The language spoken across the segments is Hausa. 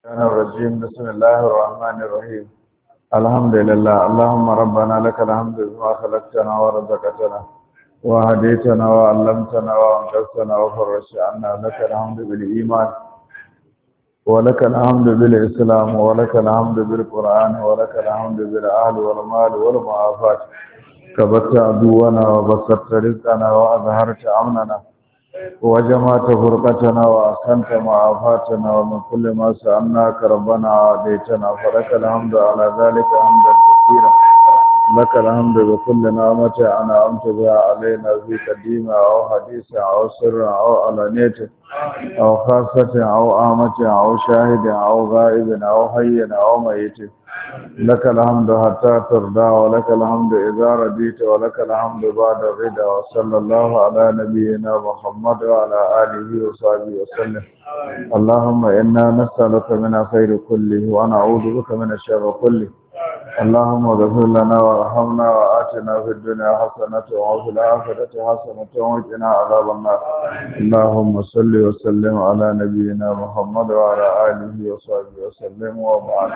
الشيطان الرجيم بسم الله الرحمن الرحيم الحمد لله اللهم ربنا لك الحمد بما خلقتنا ورزقتنا وهديتنا وعلمتنا وانقذتنا وفرجت عنا لك الحمد بالإيمان ولك الحمد بالإسلام ولك الحمد بالقرآن ولك الحمد بالأهل والمال والمعافاة كبرت عدونا وبسطت رزقنا وأظهرت أمننا وجمعت فرقتنا وأحسنت معافاتنا ومن كل ما سألناك ربنا عاديتنا فلك الحمد على ذلك حمدا كثيرا لك الحمد بكل نعمة أنعمت بها علينا في قديمة أو حديثة أو سر أو علانية أو خاصة أو عامة أو شاهد أو غائب أو حي أو ميت لك الحمد حتى ترضى ولك الحمد إذا رضيت ولك الحمد بعد الرضا وصلى الله على نبينا محمد وعلى آله وصحبه وسلم اللهم إنا نسألك من خير كله ونعوذ بك من الشر كله اللهم اغفر لنا وارحمنا وآتنا في الدنيا حسنة وفي الآخرة حسنة وقنا عذاب النار اللهم صل وسلم على نبينا محمد وعلى آله وصحبه وسلم وبعد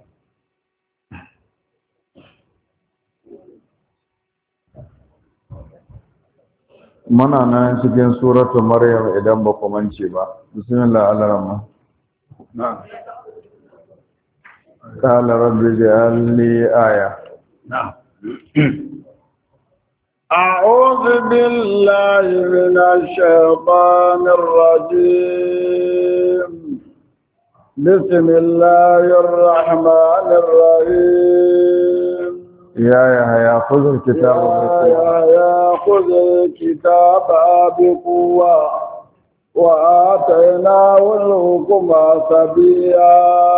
muna nan cikin suratu maryam idan ba ku mance ba bismillah ar-rahman na'am qala rabbi ij'al li aya na'am a'udhu billahi minash shaitanir rajim bismillahir rahmanir rahim يا خذ الكتاب خذ الكتاب بقوة وآتيناه الحكم صبيا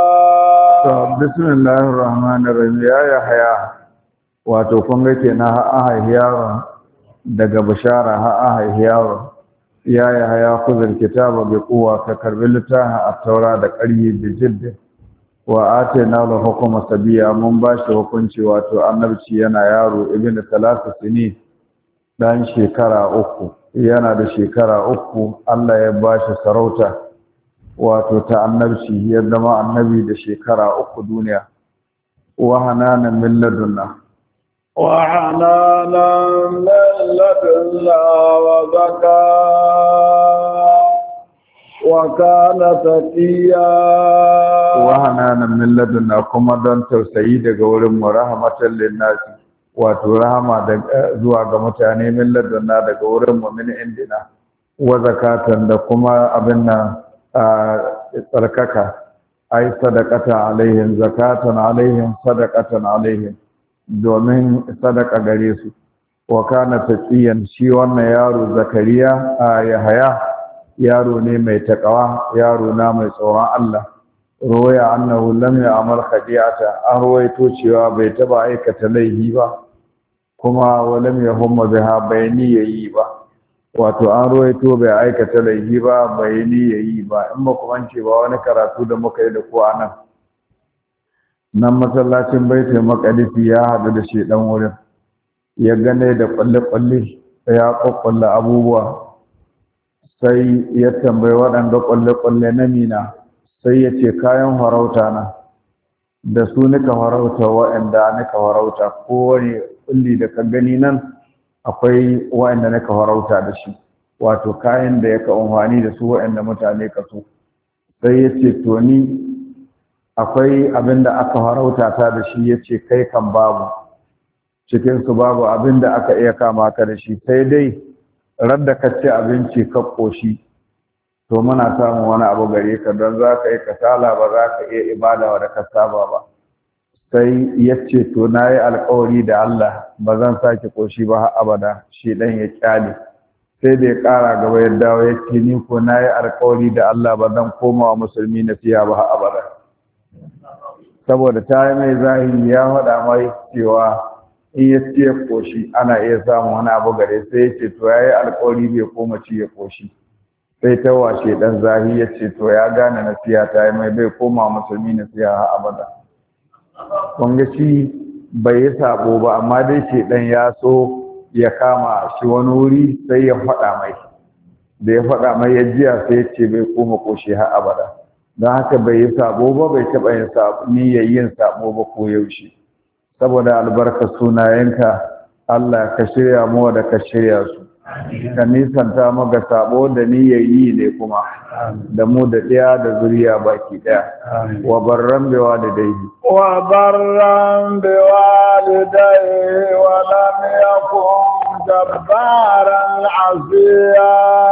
بسم الله الرحمن الرحيم يا يحيى wato kun ga kenan ha yaron daga bishara ha yaron ya yahya khudh kitaba bi quwwa ka karbi littafin at-taura da ƙarfi da jiddi wa atayna lahu hukma sabiya mun bashi hukunci wato annabci yana yaro ibnu talata sini dan shekara 3 yana da shekara 3 Allah ya bashi sarauta wato ta annabci ya zama annabi da shekara 3 duniya wa hananan min ladunna wa hananan min ladunna wa zakah وكان تقيا وهنانا من لدنا kuma don tausayi daga wurin mu rahmatan linnasi wato rahama zuwa ga mutane min ladunna daga wurin mu min indina wa zakatan da kuma abin nan tsarkaka ai sadaqata alaihim zakatan alaihim sadaqatan alaihim domin sadaka gare su wa kana taqiyan shi wannan yaro zakariya yahaya yaro ne mai takawa yaro na mai tsoron Allah roya annahu lam ya'mal khadi'ata an ruwaito cewa bai taba aikata laifi ba kuma walam yahumma biha bayni yayi ba wato an ruwaito bai aikata laifi ba bayni yayi ba in ba kuma ce ba wani karatu da muka yi da ku anan nan masallacin baitul maqdis ya hadu da shedan wurin ya gane da kwalle ya kokkolla abubuwa sai ya tambayi waɗanda ƙwalle-ƙwalle na mina sai ya ce kayan farauta na da su nika farauta waɗanda nika farauta kowane ƙulli da ka gani nan akwai waɗanda nika farauta da shi wato kayan da ya ka amfani da su waɗanda mutane ka so sai ya ce to ni akwai abin da aka farauta ta da shi ya ce kai kan babu cikinsu babu abin da aka iya kama ka da shi sai dai radda ka ci abinci ka ƙoshi to muna samun wani abu gare ka don za ka yi kasala ba za ka iya ibada wa da ka saba ba sai ya ce to na yi alkawari da Allah ba zan sake ƙoshi ba har abada shi ɗan ya ƙyale sai da ya ƙara gaba ya dawo ya ce ni ko na yi alkawari da Allah ba zan koma wa musulmi na fiya ba har abada saboda ta yi mai zahiri ya faɗa mai cewa in ya ci ya koshi ana iya samun wani abu gare sai ya ce to ya yi alkawari bai koma ci ya koshi sai ta washe dan zahi ya ce to ya gane nasiya ta yi mai bai koma musulmi nasiya har abada kun ga shi bai yi sabo ba amma dai ce dan ya so ya kama shi wani wuri sai ya faɗa mai da ya faɗa mai ya jiya sai ya ce bai koma koshi har abada don haka bai yi sabo ba, bai taɓa yin niyyar yin sabo ba ko yaushe. Saboda albarkar sunayenka Allah ka shirya mu da ka shirya su, ka nisanta mu ga sabo da niyyar yi ne kuma da mu da ɗaya da zuriya baki ɗaya. Wa barran bi walidayhi wa lam yakun jabbaran asiya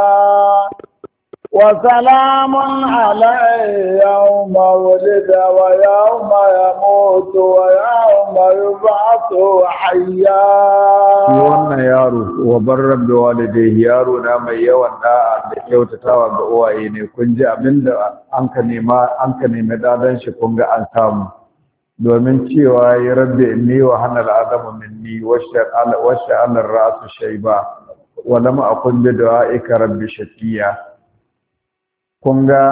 وسلام عليه يوم ولد ويوم يموت ويوم يبعث حيا. wannan yaro wa barran da walidayhi, yaro na mai yawan da'a da kyautatawa ga uwaye ne. Kun ji abinda an ka nemi dadan shi, kun ga an samu. Domin cewa ya rabbi inni wa hanal adamu minni washa'ala ar-ra'su shayba wa lam akun bi du'aika rabbi shaqiya. Kun ga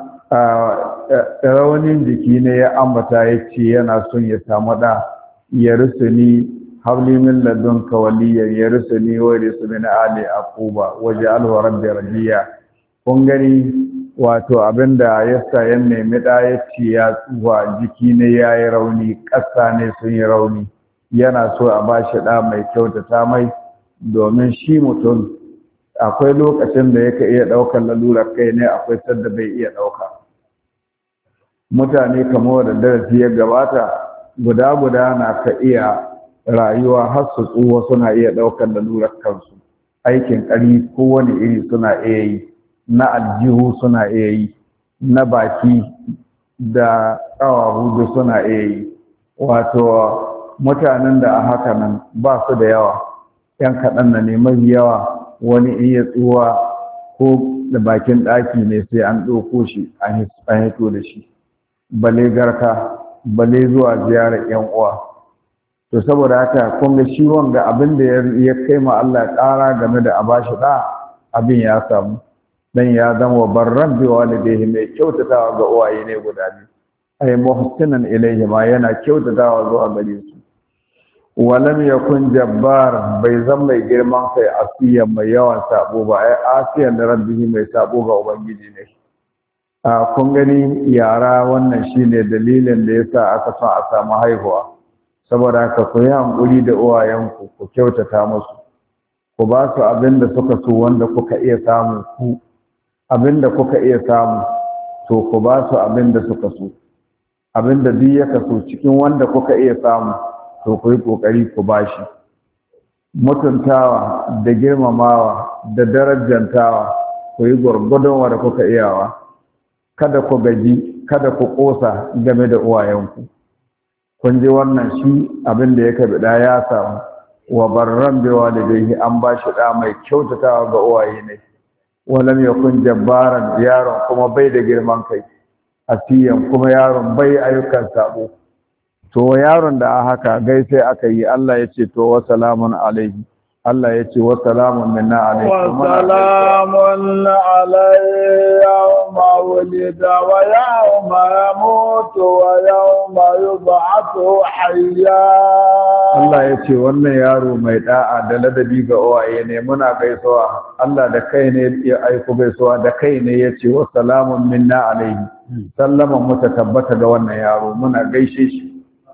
raunin jiki ne ya ambata, ya ce yana son ya samu ɗa, ya rusuni habli min ladunka waliyan, ya rusuni wa rusuni na ali aquba waje alwarar da rabiya. Kun gani wato abinda ya sa ya nemi ɗa, ya ce ya tsuwa, jiki ne ya yi rauni, ƙasa ne sun yi rauni, yana so a ba shi ɗa mai kyautata mai, domin shi mutum akwai lokacin da yake iya ɗaukar lalurar kai ne, akwai sadda bai iya ɗauka. Mutane kamar da darasi ya gabata, guda na ka iya rayuwa har su tsuwa suna iya ɗaukar lalurar kansu. Aikin ƙari kowane iri suna iya yi, na aljihu suna iya yi, na baki da ƙawahu da suna iya yi. Wato mutanen da a haka nan ba su da yawa, ‘yan kaɗan na ne mai yawa. Wani in ya tsuwa ko da bakin ɗaki ne sai an ɗauko shi an hito da shi, bale garka, bale zuwa ziyarar ‘yan uwa. To saboda haka kun ga shi wanga abin da ya kai ma Allah ƙara game da a bashi ɗa, abin ya samu. Dan ya zama barran bi walidayhi, mai kyautatawa ga uwaye ne guda biyu, ay muhsinan ilayhi ma, yana kyautatawa zuwa gare su. Walam yakun jabbar, bai zan mai girman kai asiyan mai yawan sabo ba, ai asiyan da rabbihi mai sabo ga ubangiji ne. Kun gani yara, wannan shine dalilin da yasa aka son a samu haihuwa. Saboda haka ku yi hankuri da uwayenku, ku kyautata musu, ku ba su abin da suka so, wanda kuka iya samu ku abin da kuka iya samu, to ku ba su abin da suka so. Abin da duk ya kaso cikin wanda kuka iya samu, to ku yi ƙoƙari ku ba shi. Mutuntawa da girmamawa da darajantawa ku yi gwargwadon wanda kuka iyawa. Kada ku gaji, kada ku ƙosa game da uwayenku. Kun ji wannan shi abin da ya kabi da ya samu. Wa barran bi walidayhi, an ba shi ɗa mai kyautatawa ga uwaye ne. Walam yakun jabbaran, yaron kuma bai da girman kai. Asiyan, kuma yaron bai ayyukan sabo. To yaron da a haka gaisai aka yi, Allah ya ce to wa salamun alaihi, Allah ya ce wa salamun minna alaihi, wa salamun alaihi yawma wulida wa yawma yamutu wa yawma yub'athu hayya. Allah ya ce wannan yaro mai da'a da ladabi ga uwaye ne, muna gaisuwa. Allah da kai ne ya aiko gaisuwa, da kai ne ya ce wa salamun minna alaihi, sallaman mu ta tabbata ga wannan yaro, muna gaishe shi.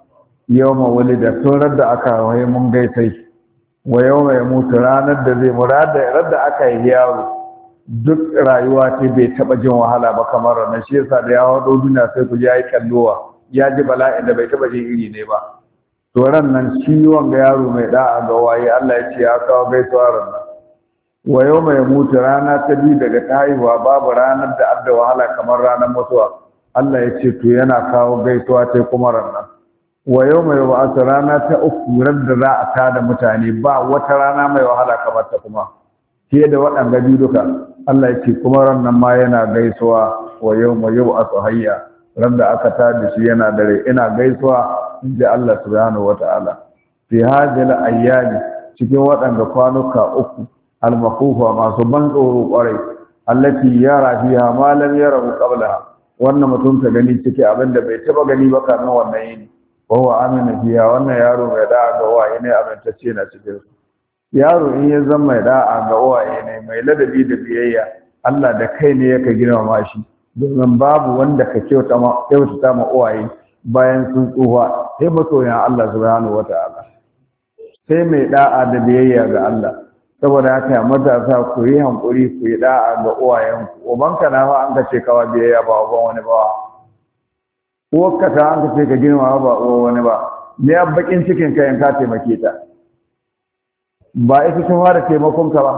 Yawma wulida, tun radda aka waye mun gaisai, wa yawma yamutu, ranar da zai radda aka yi yaro, duk rayuwa ce bai taba jin wahala ba kamar ranar. Shi yasa da ya hado duniya sai ku ji yayi kallowa, ya ji bala'in da bai taba jin iri ne ba. To ran nan shi wanga yaro mai da'a ga waye, Allah ya ce ya kawo gaisuwa ranar. Wa yawma yamutu, rana ta biyu daga ta haihuwa, babu ranar da adda wahala kamar ranar mutuwa. Allah ya ce to yana kawo gaisuwa ta kuma ranar. Wa yawma yub'athu, rana ta uku da za a tada mutane, ba wata rana mai wahala kamar ta kuma fiye da waɗanda biyu duka. Allah ya ce kuma ran nan ma yana gaisuwa. Wa yawma yub'athu hayya, ran da aka tada shi yana dare, ina gaisuwa inda Allah subhanahu wata'ala. Fi hadhihi al-ayyami, cikin waɗanda kwanuka uku al-makufa, masu ban tsoro kwarai, allati yara fiha ma lam yarahu qablaha, wannan mutum ka gani ciki abinda bai taba gani ba kamin wannan yini. Wawa amina fiya, wannan yaro mai da'a ga uwaye ne, amintacce na cikin su. Yaro in ya zama mai da'a ga uwaye ne, mai ladabi da biyayya, Allah da kai ne yake girmama shi, domin babu wanda ka kyautata ma uwaye bayan sun tsufa sai masoyan Allah subhanahu wata'ala sai mai da'a da biyayya ga Allah saboda haka matasa ku yi hankuri ku yi da'a ga uwayenku ubanka na ma an ka ce kawa biyayya ba uban wani ba uwarka ta an ka ce ka girma ba uwan wani ba me ya bakin cikin ka in ka taimake ta ba ita ta fara taimakon ka ba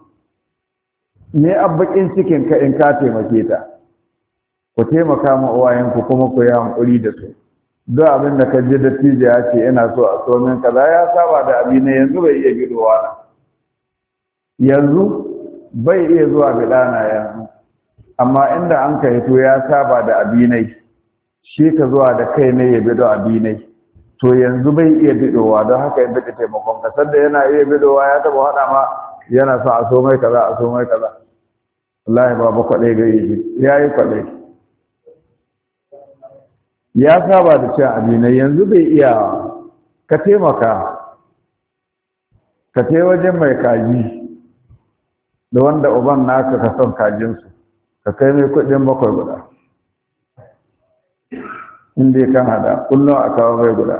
me ya bakin cikin ka in ka taimake ta ku taimaka ma uwayenku kuma ku yi hankuri da su duk abin da ka ji dattijo ya ce ina so a so min kaza ya saba da abi ne yanzu bai iya gidowa na yanzu bai iya zuwa bidana yanzu amma inda an ka hito ya saba da abinai shi ka zuwa da kai ne ya bido abinai to yanzu bai iya bidowa don haka ya bida taimakon ka sanda yana iya bidowa ya taba hada ma yana son a so mai kaza a so mai kaza wallahi baba kwaɗai ga yi ya yi kwaɗai ya saba da cin abinai yanzu bai iya ka taimaka ka tai wajen mai kaji da wanda uban naka ka son kajinsu ka kai mai kuɗin bakwai guda inda kan hada kullum a kawo mai guda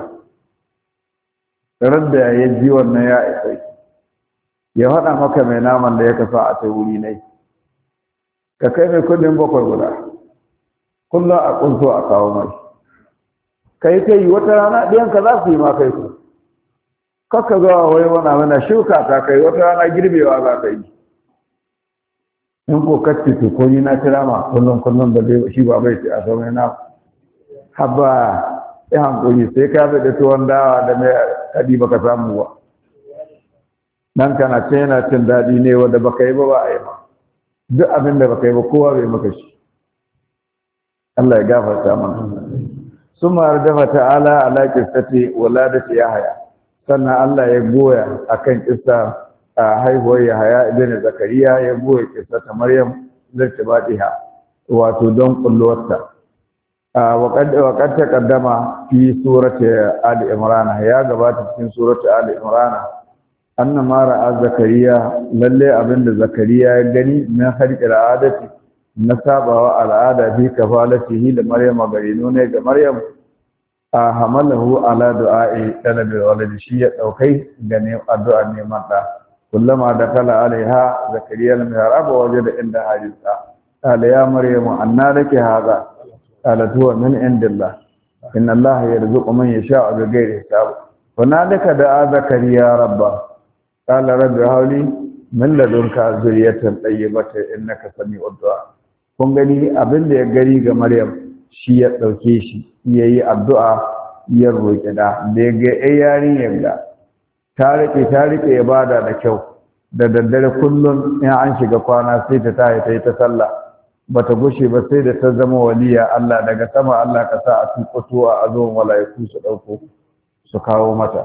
radda ya ji wannan ya isa ya faɗa maka mai naman da ya kasa a ta wuri ne ka kai mai kuɗin bakwai guda kullum a kunso a kawo mai kai ta yi wata rana ɗiyanka za su yi ma kai ku kakka zuwa wai wana mana shuka ta kai wata rana girbewa za ka yi in ko kacce to ko ni na kira ma kullum da dai shi ba bai ce a so mai na haba ya hankuri sai ka bai da tuwon dawa da mai kadi baka samu ba dan kana ce yana cin daɗi ne wanda baka yi ba ba a yi ma duk abin da baka yi ba kowa bai maka shi Allah ya gafarta mana summa ardafa ta'ala ala qissati waladati yahya sannan Allah ya goya akan kissa haihuwar Yahaya ibn Zakariya ya goye kissata Maryam zartibatiha wato don kulluwarta wa qad taqaddama fi surati Ali Imran ya gabata cikin surati Ali Imran anna ma ra'a Zakariya lalle abinda Zakariya ya gani min harqi al'adati na sabawa al'ada fi kafalatihi da Maryam garino ne ga Maryam hamalahu ala du'a'i talabi waladi shi ya daukai da ne addu'a neman da كلما دخل عليها زكريا المحراب وجد عندها رزقا قال يا مريم أنى لك هذا قالت هو من عند الله إن الله يرزق من يشاء بغير حساب هنالك دعا زكريا ربه قال رب هب لي من لدنك ذرية طيبة إنك سميع الدعاء kun gani abin da ya gari ga Maryam shi ya dauke shi yayi addu'a ya roƙi da ya ga yarinyar da ta rike ibada da kyau da daddare kullum in an shiga kwana sai ta tayi ta yi ta sallah bata gushe ba sai da ta zama waliya Allah daga sama Allah ka sa a tuƙoto a azon malaiku su dauko su kawo mata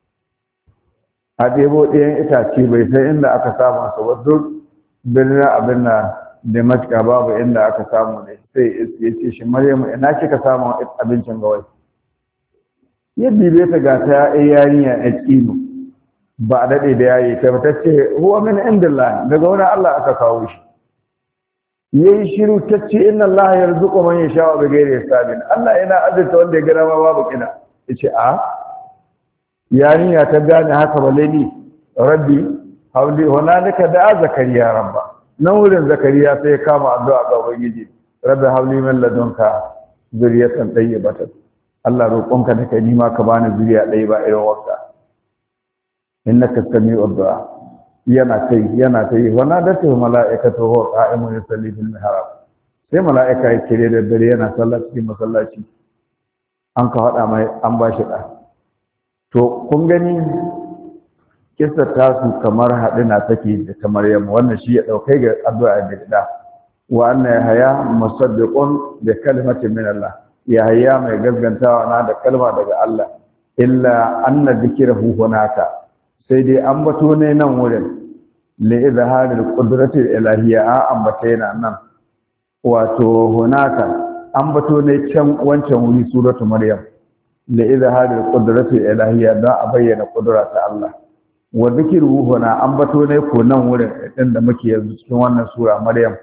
a debo ɗayan itace bai sai inda aka samu su ba duk birnin abin na Damascus babu inda aka samu ne sai ya ce shi Maryamu ina kika samu abincin gawai yadda bai ta ga ta yarinya a kino ba a daɗe da yayi ta ce huwa min indillah daga wani Allah aka kawo shi yayi shiru tace inna Allah yarzuqu man yasha'u bighairi hisabin Allah yana azurta wanda ya gara ma babu kina yace a yarinya ta gane haka balle ni rabbi hawli hunalika da zakariya rabba nan wurin zakariya sai ya kama addu'a ga ubangiji rabbi hawli min ladunka zuriyatan tayyibatan Allah roƙonka da kai nima ka bani zuriya ɗaya ba irin wakka innaka sami'ud du'a yana tai wana da ta mala'ikatu huwa qa'imun yusalli fil mihrab sai mala'ika ya kire da dare yana sallah cikin masallaci an ka hada mai an bashi da to kun gani kissa ta su kamar hadina take da ta Maryam wannan shi ya daukai ga addu'a da da wa anna yahya musaddiqun bi kalimatin min Allah yahya mai gaskantawa na da kalma daga Allah illa anna dhikrahu hunaka sai dai an bato ne nan wurin li izharil qudrati ilahiyya an ambata yana nan wato hunaka an bato ne can wancan wuri suratu Maryam li izharil qudrati ilahiyya da a bayyana kudura ta Allah wa dhikruhu huna an bato ne ko nan wurin din da muke yanzu cikin wannan sura Maryam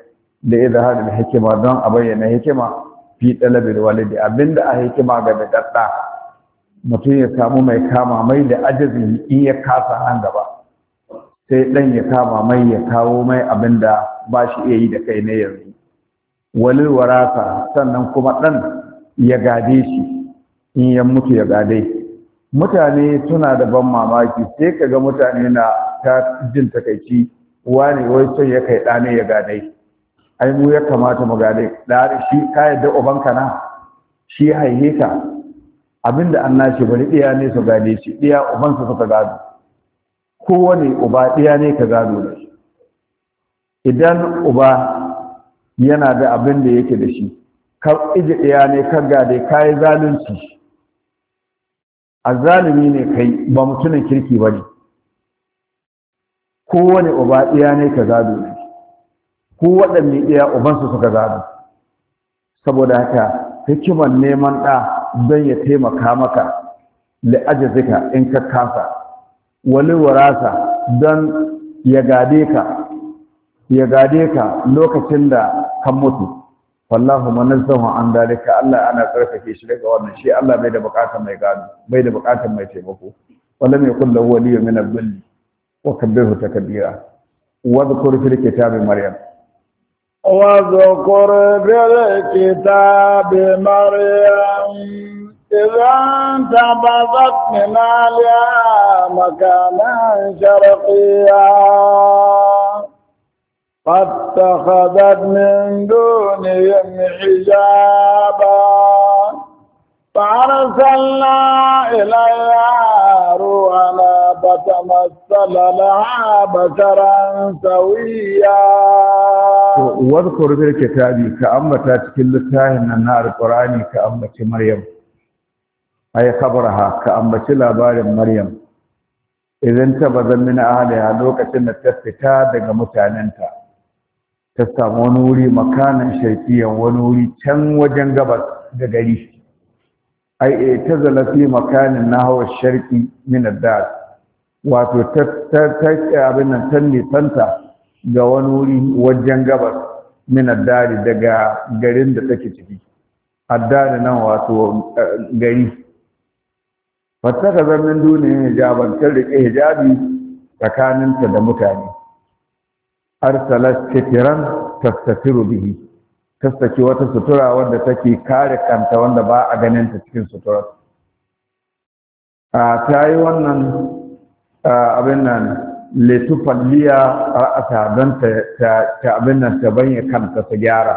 da izharin hikima don a bayyana hikima fi talabil walidi abinda a hikima ga dadda mutum ya samu mai kama mai da ajazi in ya kasa nan gaba sai dan ya kama mai ya kawo mai abinda ba shi iya yi da kai ne yanzu walil warasa sannan kuma dan ya gade shi in ya mutu ya gade mutane suna da ban mamaki sai kaga mutane na ta jin takaici wani wai sai ya kai ɗane ya gade ai mu ya kamata mu gade da shi ka yadda ubanka na shi haihe ka abinda an nashi bari ɗiya ne su gade shi ɗiya ubansa suka gado kowane uba ɗiya ne ka gado da shi idan uba yana da abin da yake da shi ka iji ɗiya ne ka gade ka yi zalunci a zalumi ne kai ba mutumin kirki ba ne kowane uba ɗiya ne ka gado da shi ko waɗanne ɗiya ubansu suka gado saboda haka hikimar neman ɗa don ya taimaka maka la'ajazika in ka kasa wani warasa don ya gade ka lokacin da kan mutu wallahu manazzahu an dalika Allah ana tsarkake shi daga wannan shi Allah bai da bukatar mai gado bai da bukatar mai taimako wala mai kullu waliyyu min al-dhilli wa kabbihu takbira wa dhkur fil kitabi maryam واذكر بالكتاب مريم إذا انتبذت من أهلها مكانا شرقيا فاتخذت من دونهم حجابا فأرسلنا إليها روحنا فتمثل لها بشرا سويا واذكر بالكتاب كأمتا تكل تاهن النار القرآن كأمة مريم أي خبرها كأمة لابار مريم إذا انتبذ من أهلها لوكة التفتاد متعننتا تستمع ونوري مكانا شرقيا ونوري كم وجنقبت دقريش ai tazala fi makanin nahwa sharqi min ad-dar wato ta abin nan tanni santa ga wani wuri wajen gabas min ad-dar daga garin da take ciki ad-dar nan wato gari fataka zaman duniya hijaban ta rike hijabi tsakaninta da mutane arsalat sitran tastatiru bihi saki wata sutura wanda take kare kanta wanda ba a ganin ta cikin suturar ta yi wannan abin nan letufalliya ra'asa don ta abin nan ta banye kanta ta gyara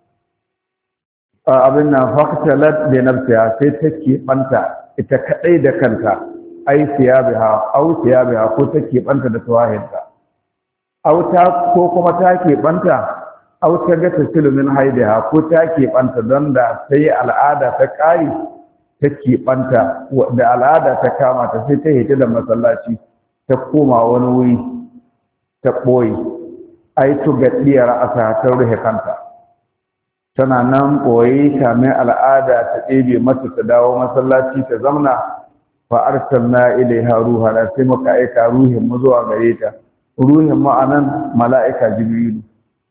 abin nan faktalat da nafsiya sai take banta ita kadai da kanta ai siyabiha au siyabiha ko take banta da tawahinta au ta ko kuma take banta aw ta ga tasilu min haidaha ko ta keɓanta don da sai al'ada ta ƙari ta keɓanta da al'ada ta kama ta sai ta hita da masallaci ta koma wani wuri ta ɓoye ai to gaɗiyar asa ta rufe kanta tana nan ɓoye kamin al'ada ta ɗebe mata ta dawo masallaci ta zamna fa arsalna ilaiha ruhana sai muka aika ruhin mu zuwa gare ta ruhin mu anan mala'ika jibrilu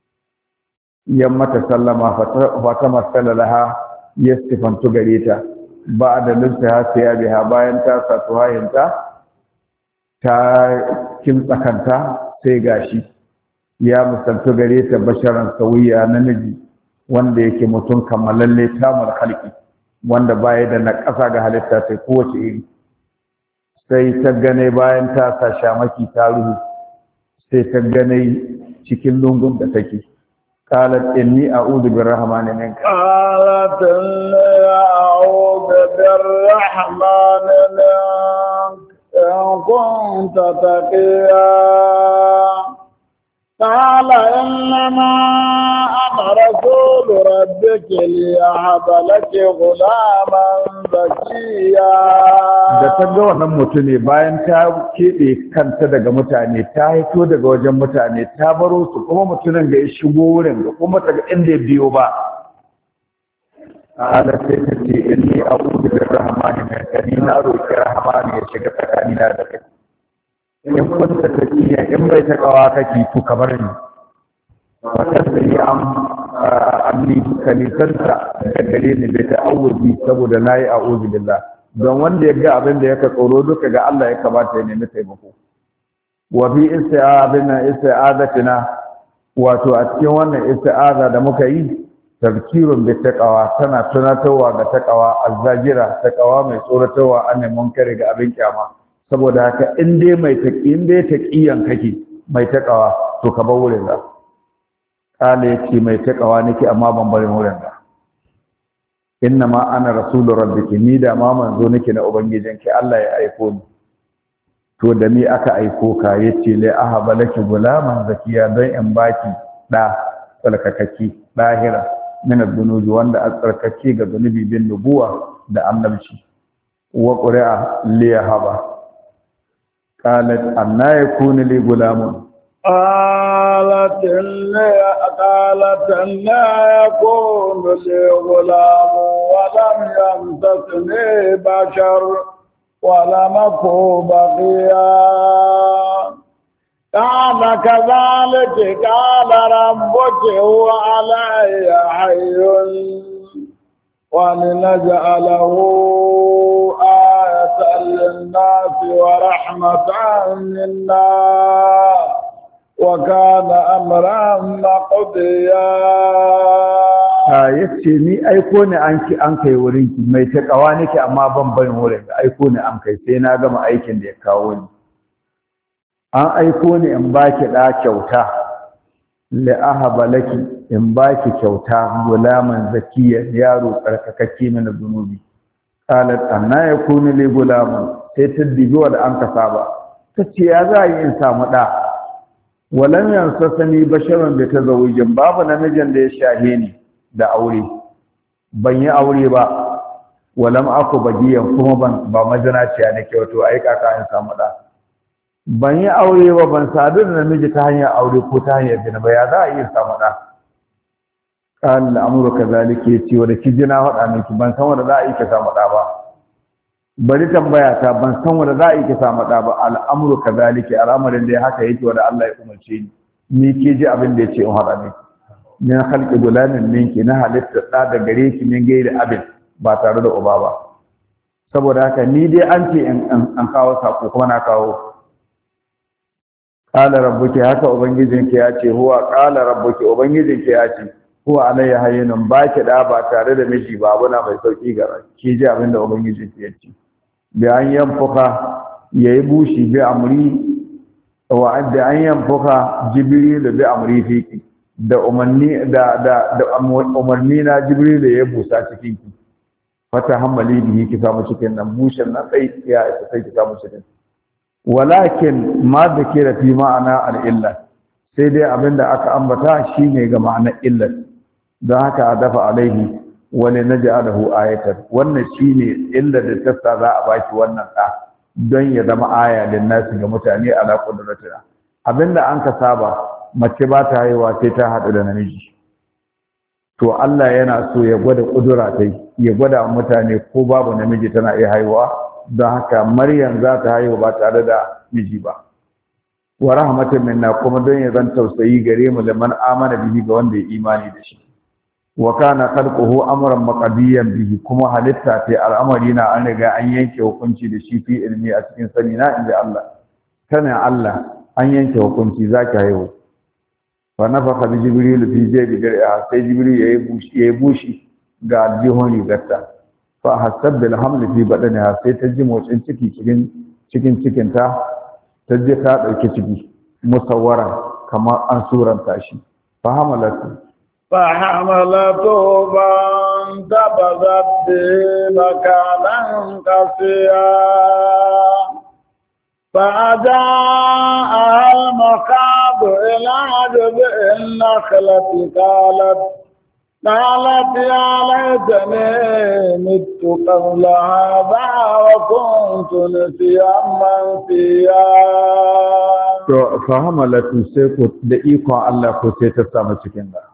mata sallama fata masala laha ya sifantu gare ta ba da linta ya biha bayan ta sa tuwayinta ta kimtsakanta sai gashi ya musantu gare ta basharan sauyiya namiji wanda yake mutum kammalalle tamar halki wanda baya da na ƙasa ga halitta sai kowace iri sai ta gane bayan ta sa shamaki ta ruhu sai ta gane cikin lungun da take قالت إني أعوذ بالرحمن منك قالت إني أعوذ بالرحمن منك إن كنت تقيا قال إنما أنا رسول ربك ليهب لك غلاما زكيا da ta ga wannan mutune bayan ta keɓe kanta daga mutane ta haito daga wajen mutane ta baro su kuma mutumin da ya shigo wurin da kuma daga inda ya biyo ba ala sai ta ce inni a'udhu birrahmani minka ni na roƙi rahmani ya shiga tsakanina da kai in kunta taqiya in bai ta kawa kake to kamar ni fatasiri amni kanisanta da gare ni da ta'awuzi saboda nayi a'udhu billah don wanda ya ga abin da yake tsoro duka ga Allah ya kamata ya nemi taimako wa fi isti'azatina wato a cikin wannan isti'aza da muka yi tafkirun bi taqwa tana tunatarwa ga taqwa azzajira taqwa mai tsoratarwa annan munkari ga abin kyama saboda haka in dai taqiyan kake mai taqwa to ka bar wurin da kale yace mai taqwa nake amma ban barin wurin da inna ma ana rasulur rabbiki ni da ma manzo nake na ubangijinki Allah ya aiko ni to da ni aka aiko ka yace lai ahaba laki gulaman zakiya dan in baki da tsalkakaki dahira min ad-dunubi wanda a tsarkake ga zunubi bin nubuwa da annabci wa qur'a li yahaba qalat anna yakunu li gulamun قالت أنى يكون لي غلام ولم يمسسني بشر ولم أكن بغيا قال كذلك قال ربك هو علي حي ولنجعله آية للناس ورحمة منا وكان أمرا مقضيا yace ni aiko ne an kai wurin ki mai takawa nake amma ban barin wurin aiko ne an kai sai na gama aikin da ya kawo ni an aiko ni in baki da kyauta la ahaba laki in baki kyauta gulaman zakiya yaro tsarkakakke min zunubi qalat anna yakunu li gulamun sai ta dibi wanda an ka saba tace ya za yi in samu da walam yansasani basharan bi tazawujin babu namijin da ya shahe ni da aure ban yi aure ba walam aku bagiyan kuma ba mazinaciya nake wato ai kaka in samu da ban yi aure ba ban sadu da namiji ta hanyar aure ko ta hanyar zina ba ya za a yi samu da kan al'amuru kazalika yace wa da kijina hada miki ban san wanda za a yi ka samu da ba bari tambaya ta ban san wanda za a yi ka samu da ba al'amuru kazalika al'amarin da ya haka yake wanda Allah ya umarce ni ke ji abin da yace in hada miki min khalqi gulamin minki na halitta da gare ki min gairi abin ba tare da uba ba saboda haka ni dai an ce an kawo sako kuma na kawo qala rabbuki haka ubangijinki ya ce qala rabbuki ubangijinki ya ce huwa alayya hayyun baki da ba tare da miji ba abuna mai sauki ga ki ji abin da ubangijinki ya ce bi an yanfuka yayi bushi bi amri wa adda an yanfuka jibril bi amri fiki da umarni umarni na jibril ya busa cikin ki fata hammali bihi ki samu cikin nan bushin nan sai ya isa sai ki samu cikin walakin ma dhikira fi ma'ana al-illa sai dai abinda aka ambata shine ga ma'anar illa don haka a dafa alaihi wani naj'alahu ayatan wannan shine illa da tassa za a baki wannan da don ya zama aya lin nasi ga mutane ala qudratina abinda an ka saba mace ba ta haihuwa sai ta haɗu da namiji to Allah yana so ya gwada ƙudura ta ya gwada mutane ko babu namiji tana iya haihuwa don haka Maryam za ta haihu ba tare da miji ba wa rahmatin minna kuma don ya zan tausayi gare mu da man amana bihi ga wanda ya imani da shi wa kana khalquhu amran maqdiyan bihi kuma halitta ta al'amari na an riga an yanke hukunci da shi fi ilmi a cikin sani na inda Allah kana Allah an yanke hukunci zaki haihu fa nafakha bi jibril fi jaybi dir'a sai jibril yayi bushi ga aljihon rigarta fa hasab bil haml fi badaniha sai ta ji motsin ciki cikin ta je ta dauki ciki musawwara kamar an suranta shi fa hamalatu فانتبذت به مكانا قصيا فأجاءها المخاض إلى جذع النخلة قالت يا ليتني مت قبل هذا وكنت نسيا منسيا. فحملته sai ku da iko Allah ko sai ta samu cikin da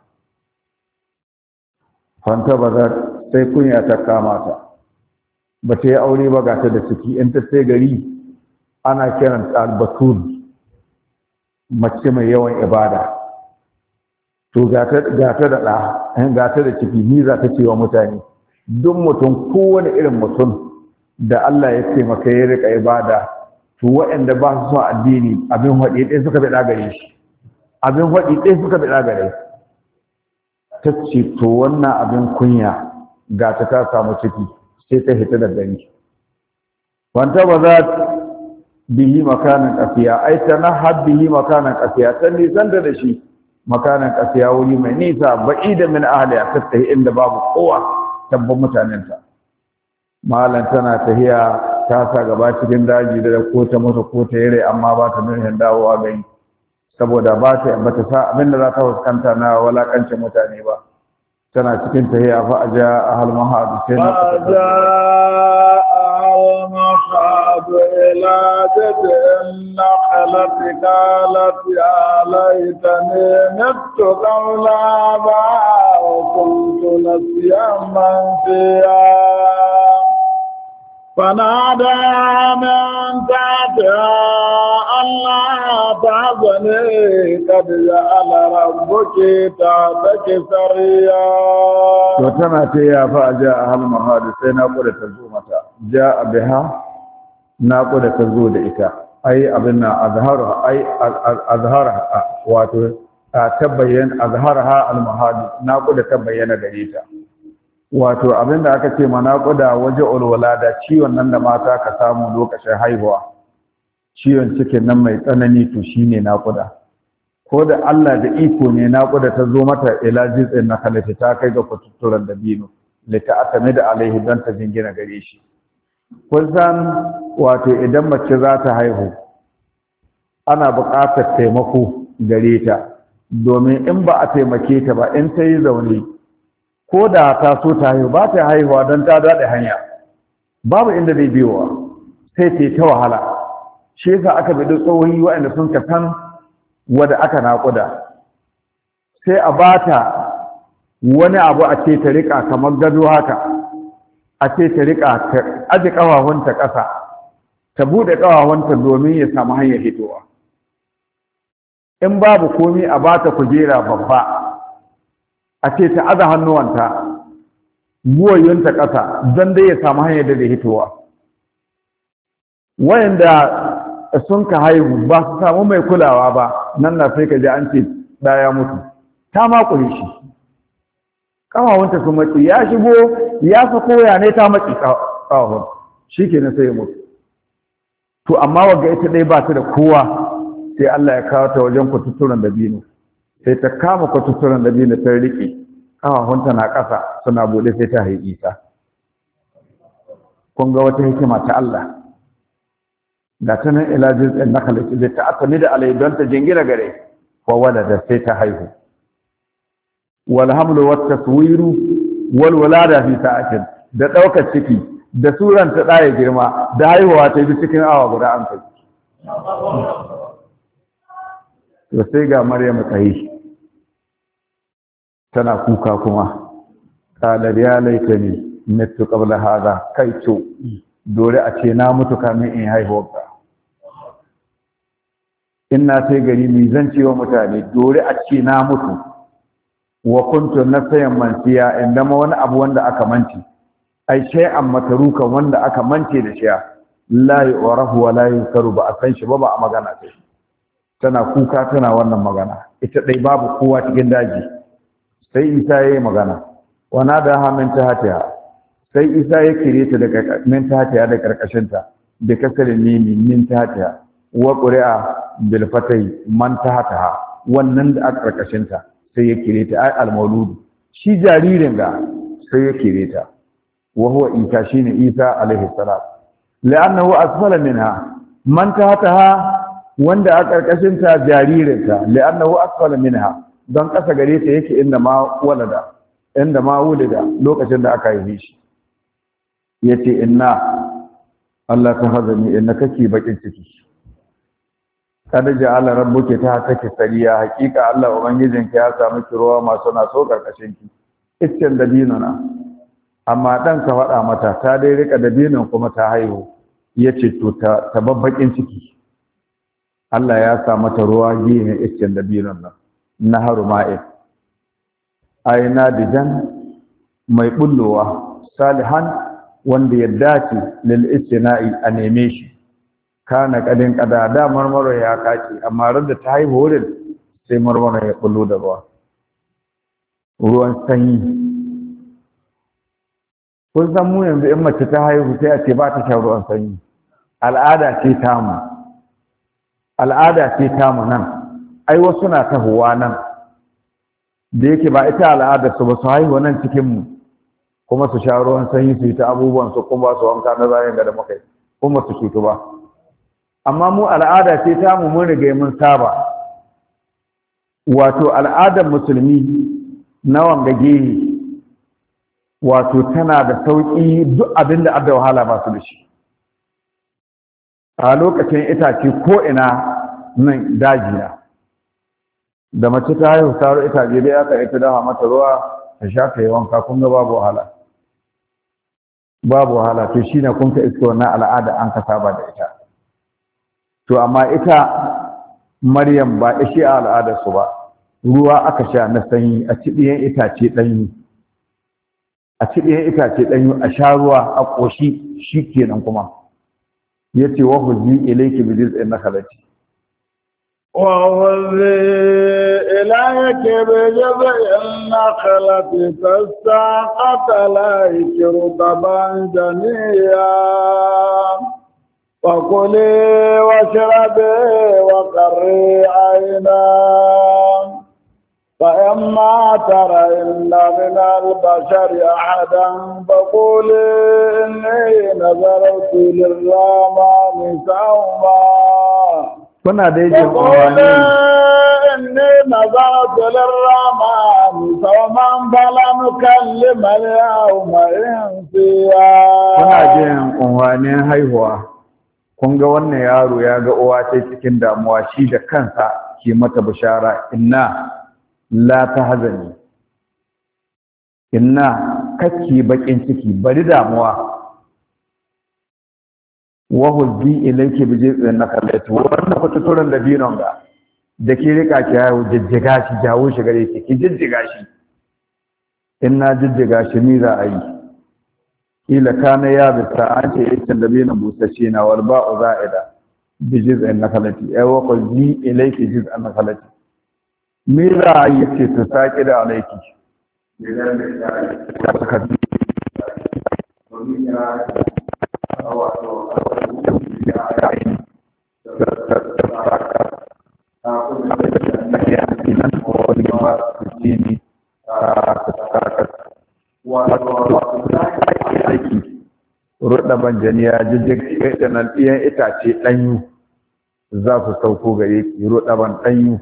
fanta bazar sai kunya ta kama ta ba ta yi aure ba ga ta da ciki in ta sai gari ana kiran ta albatul mace mai yawan ibada to gata da ciki ni za ta ce wa mutane duk mutum kowane irin mutum da Allah ya ce maka ya rika ibada to waɗanda ba su son addini abin haɗi ɗaya suka bi ɗagare shi abin haɗi ɗaya suka bi ɗagare ta ce to wannan abin kunya gata ta samu ciki sai ta hita da gari wanta ba za bihi makanan kafiya ai ta na habbihi makanan kafiya ta nisan da shi makanan kafiya wuri mai nisa ba'ida min ahli a tattahi inda babu kowa tabbar mutanenta malan tana tahiya ta sa gaba cikin daji da ko ta mutu ko ta yare amma ba ta nuna dawowa gani saboda ba ta sa abin da za ta fuskanta na walakancin mutane ba tana cikin tahiya fa aja ahal mahadu sai na المخاض إلى جذع النخلة قالت يا ليتني مت قبل هذا وكنت نسيا منسيا فنادى من تحتها ألا تحزني قد جعل ربك تحتك سريا وتنا يا فاجاء أهل المهاد سيناقض تزومة جاء بها ناقض تزود إتا أي أبنا أظهرها واتو تبين أظهرها المهاد ناقض تبين غريتا wato abinda aka ce manaƙuda waje ulwalada ciwon nan da mata ka samu lokacin haihuwa ciwon cikin nan mai tsanani to shine naƙuda ko da Allah da iko ne naƙuda ta zo mata ila jiz'in na kalata ta kai ga kututturan da bino lita atame da alaihi dan ta jingina gare shi kun san wato idan mace za ta haihu ana buƙatar taimako gare ta domin in ba a taimake ta ba in ta yi zaune ko da ta so ta haihu ba ta haihuwa don ta daɗe hanya babu inda zai biyowa sai ta wahala shi yasa aka bi tsohohi waɗanda sun ka san wanda aka naƙuda sai a bata wani abu a ce ta riƙa kamar gado haka a ce ta riƙa ta aje ƙafafunta ƙasa ta buɗe ƙafafunta domin ya samu hanyar hitowa in babu komi a bata kujera babba a ce ta aza hannuwanta buwayyunta ƙasa don dai ya samu hanyar da hitowa wayanda sun ka haihu ba su samu mai kulawa ba nan na sai ka ji an ce ɗaya mutu ta makure shi ƙawawunta sun matsi ya shigo ya sako ya ne ta matsi ƙawawun shi ke na sai ya mutu to amma wagga ita ɗaya ba ta da kowa sai Allah ya kawo ta wajen kututturen dabino sai ta kama kututturen dabino ta riƙe ƙawawunta na ƙasa suna buɗe sai ta haifi Isa kun ga wata hikima ta Allah da ta nan ila jiz'in nakhl da ta atami da alai don ta jingina gare wa walada sai ta haihu wal hamlu wat taswiru wal walada fi sa'atin da daukar ciki da suran ta daya girma da haihuwa ta bi cikin awa guda an kai to sai ga Maryam ta yi tana kuka kuma qala ya laitani mitu qabla hadha kaitu dole a ce na mutu kamin in haihuwa in na sai gari mai zan cewa mutane dole a ce na mutu wa kuntu nasayan mansiya inda ma wani abu wanda aka manci ai shay'an matarukan wanda aka mance da shi la yu'rafu wa la yunkaru ba a san shi ba a magana sai tana kuka tana wannan magana ita dai babu kowa cikin daji sai Isa yayi magana wa nadaha min tahtiha sai Isa ya kire ta daga min tahtiha da karkashin ta bi kasarin mimi min tahtiha wa qur'a bil fatai man tahtaha wannan da aka karkashin ta sai ya kire ta ai al maulud shi jaririn ga sai ya kire ta wa huwa Isa shine Isa alaihi salam la'annahu asfala minha man tahtaha wanda aka karkashin ta jaririn ta la'annahu asfala minha don kasa gare ta yake inda ma wulida lokacin da aka yi shi yace inna Allah ta hazani inna kake bakin ciki kada ja'ala rabbuka ta take sariya hakika Allah ubangijinka ya samu kirowa masu na so karkashin ki iccen dabinuna amma dan ka faɗa mata ta dai rika dabinon kuma ta haihu yace to ta babbakin ciki Allah ya sa mata ruwa gine iccen dabinon nan naharu ma'in aina dijan mai bullowa salihan wanda ya dace lil istina'i a neme shi kana kadin kada da marmaro ya kaci amma da ta haihu wurin sai marmaro ya bullo da ruwan sanyi. Kun san mu yanzu in mace ta haihu sai a ce ba ta shan ruwan sanyi, al'ada ce tamu nan, ai wasu na tahowa nan da yake ba ita al'ada su ba su haihu nan cikinmu kuma su sha ruwan sanyi su yi ta abubuwan su kuma su wanka na zayen da muka yi kuma su cutu ba. Amma mu al'ada ce tamu mun riga mun saba, wato al'adar musulmi na wanga gehe wato tana da sauƙi, duk abin da adda wahala ba su da shi. A lokacin itace ko ina nan daji na da mace ta haihu taro itace dai aka ita dawa mata ruwa ta sha ta yi wanka, kun ga babu wahala to shi na kun ka iska wannan al'ada an ka saba da ita. To amma ita Maryam ba ishi a al'adarsu ba, ruwa aka sha na sanyi a cibiyan itace ɗanyu a sha ruwa a ƙoshi shi kenan kuma ya ce wa huzi ilaiki bi jiz'in nakhlati wa huzi ilaiki bi jiz'in nakhlati tasaqat alayki rutaban janiyya فكلي واشربي وقري عينا فإما ترين من البشر أحدا فقولي إني نذرت للرحمن صوما فقولي إني نذرت للرحمن صوما فلن نكلم اليوم إنسيا. Kun ga wannan yaro ya ga uwa ta cikin damuwa, shi da kansa ke mata bishara, inna la tahzani, inna kake bakin ciki, bari damuwa, wa huzzi ilayki bi jiz'in nakhlati, wannan fatuturan da binon ga da ke rika ki yawo jijjiga shi, jawo shi gare ki jijjiga shi, inna jijjiga shi ni za a yi. Ila kana ya bisa an ce ikin da bai na busace na wal ba'u za'ida bi jiz'in nakhlati ay wa qulni ilayki jiz'an nakhlati me za a yi ce ta saki da alayki idan da ta saka ruɗa banjaniya jijjig da nan ɗiyan itace ɗanyu za su sauko gare ki, ruɗaban ɗanyu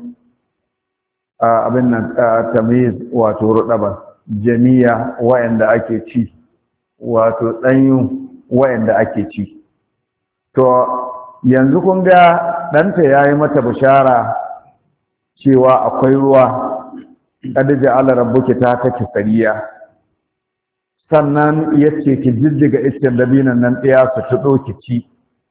abin nan tamiz wato ruɗaban janiya wayanda ake ci, wato ɗanyu wayanda ake ci. To yanzu kun ga ɗanta ya yi mata bishara cewa akwai ruwa, kada ja'ala rabbuki ta take sariya, sannan ya ce ki jijjiga iskar dabinon nan ɗaya su tuɗo ki ci.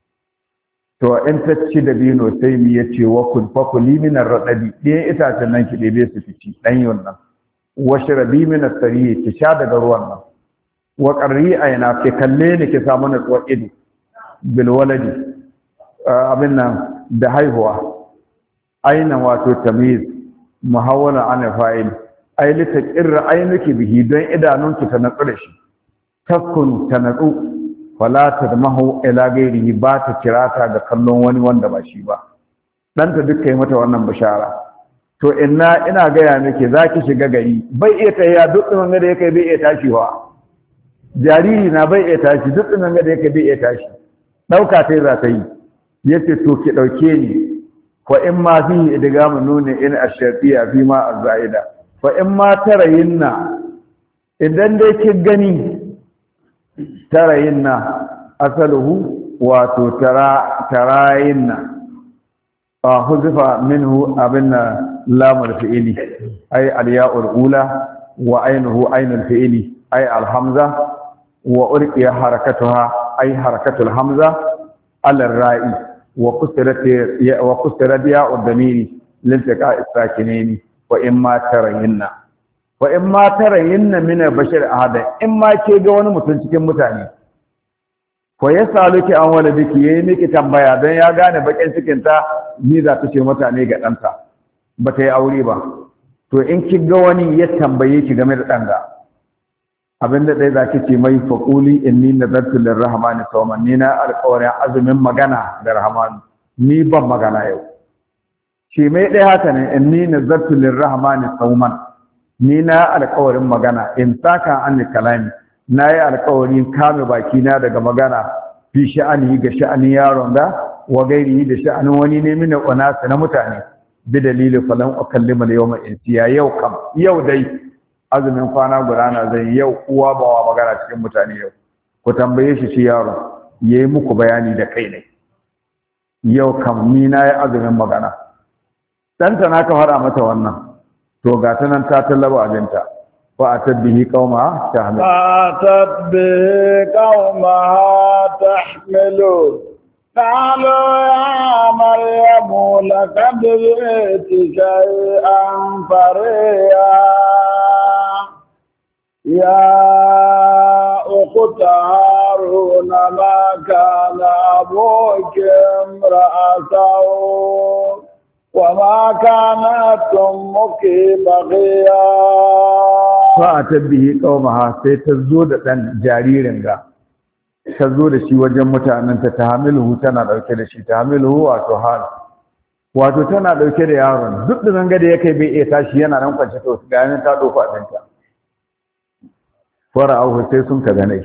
To in ta ci dabino sai mi ya ce wa kun fa kuli minar raɗaɗi, ɗayan itacen nan ki ɗebe su ki ci ɗanyon nan, wa shirabi minar sariye ki sha daga ruwan nan, wa ƙarri aina ki kalle ni ki samu natsuwar ido bil waladi abin nan da haihuwa, aina wato tamiz muhawwala ana fa'il ai lita qirra ainuki bihi don idanunki ta natsu da shi, taskun ta natsu fala tadmahu ila ghairihi ba ta kirata ga kallon wani wanda ba shi ba. Danta duka yi mata wannan bishara. To ina gaya miki zaki shiga gari bai iya tafiya duk ɗin da yake bai iya tashi wa jariri na bai iya tashi duk ɗin da yake bai iya tashi, ɗauka ta za ta yi, yace to ki ɗauke ni fa in ma fihi idgamu nuni in ash-shartiyya fi ma az-zaida fa in ma tarayinna, idan dai kin gani tarayinna asaluhu wato tarayinna huzifa minhu abinna lamul fi'ili ay al-ya'ul ula wa aynuhu aynul fi'ili ay al-hamza wa urqiya harakatuha ay harakatul hamza ala ar-ra'i wa qusirat ya'ud damiri liltiqa as-sakinaini wa imma tarayinna wa in ma tarayinna min bashar ahada in ma ke ga wani mutum cikin mutane ko ya saluki an waladiki yayi miki tambaya dan ya gane bakin cikin ta ni za ta ce mutane ga danta ba ta yi aure ba to in ki ga wani ya tambaye ki game da danga abinda dai zaki ce mai faquli inni nadartu lirrahmani sawman ni na alƙawarin azumin magana da rahman ni ban magana yau shi mai dai haka ne inni nadartu lirrahmani sawman ni na alƙawarin magana in saka an kalami na yi alƙawarin kame bakina daga magana fi sha'ani ga sha'anin yaron da wa gairi da sha'anin wani ne mina ƙunasa na mutane bi dalilin falan ukallima da yawma insiya yau kam yau dai azumin kwana gudana zai yau uwa ba wa magana cikin mutane yau ku tambaye shi yaron yayi muku bayani da kai ne yau kam ni na yi azumin magana ɗanta na ka fara mata wannan to ga ta nan ta tallaba abinta فأتت به قومها تحمله قالوا يا مريم لقد جئت شيئا فريا يا أخت هارون ما كان أبوك امرأ سوء وما كانت أمك بغيا fa'atar bihi qaumaha sai ta zo da dan jaririn ga ta zo da shi wajen mutanen ta hamilu tana dauke da shi hamilu wato tana dauke da yaron duk da zanga da yake bai iya tashi yana nan kwance to ga yana ta dauko abinta fara'u sai sun ka gane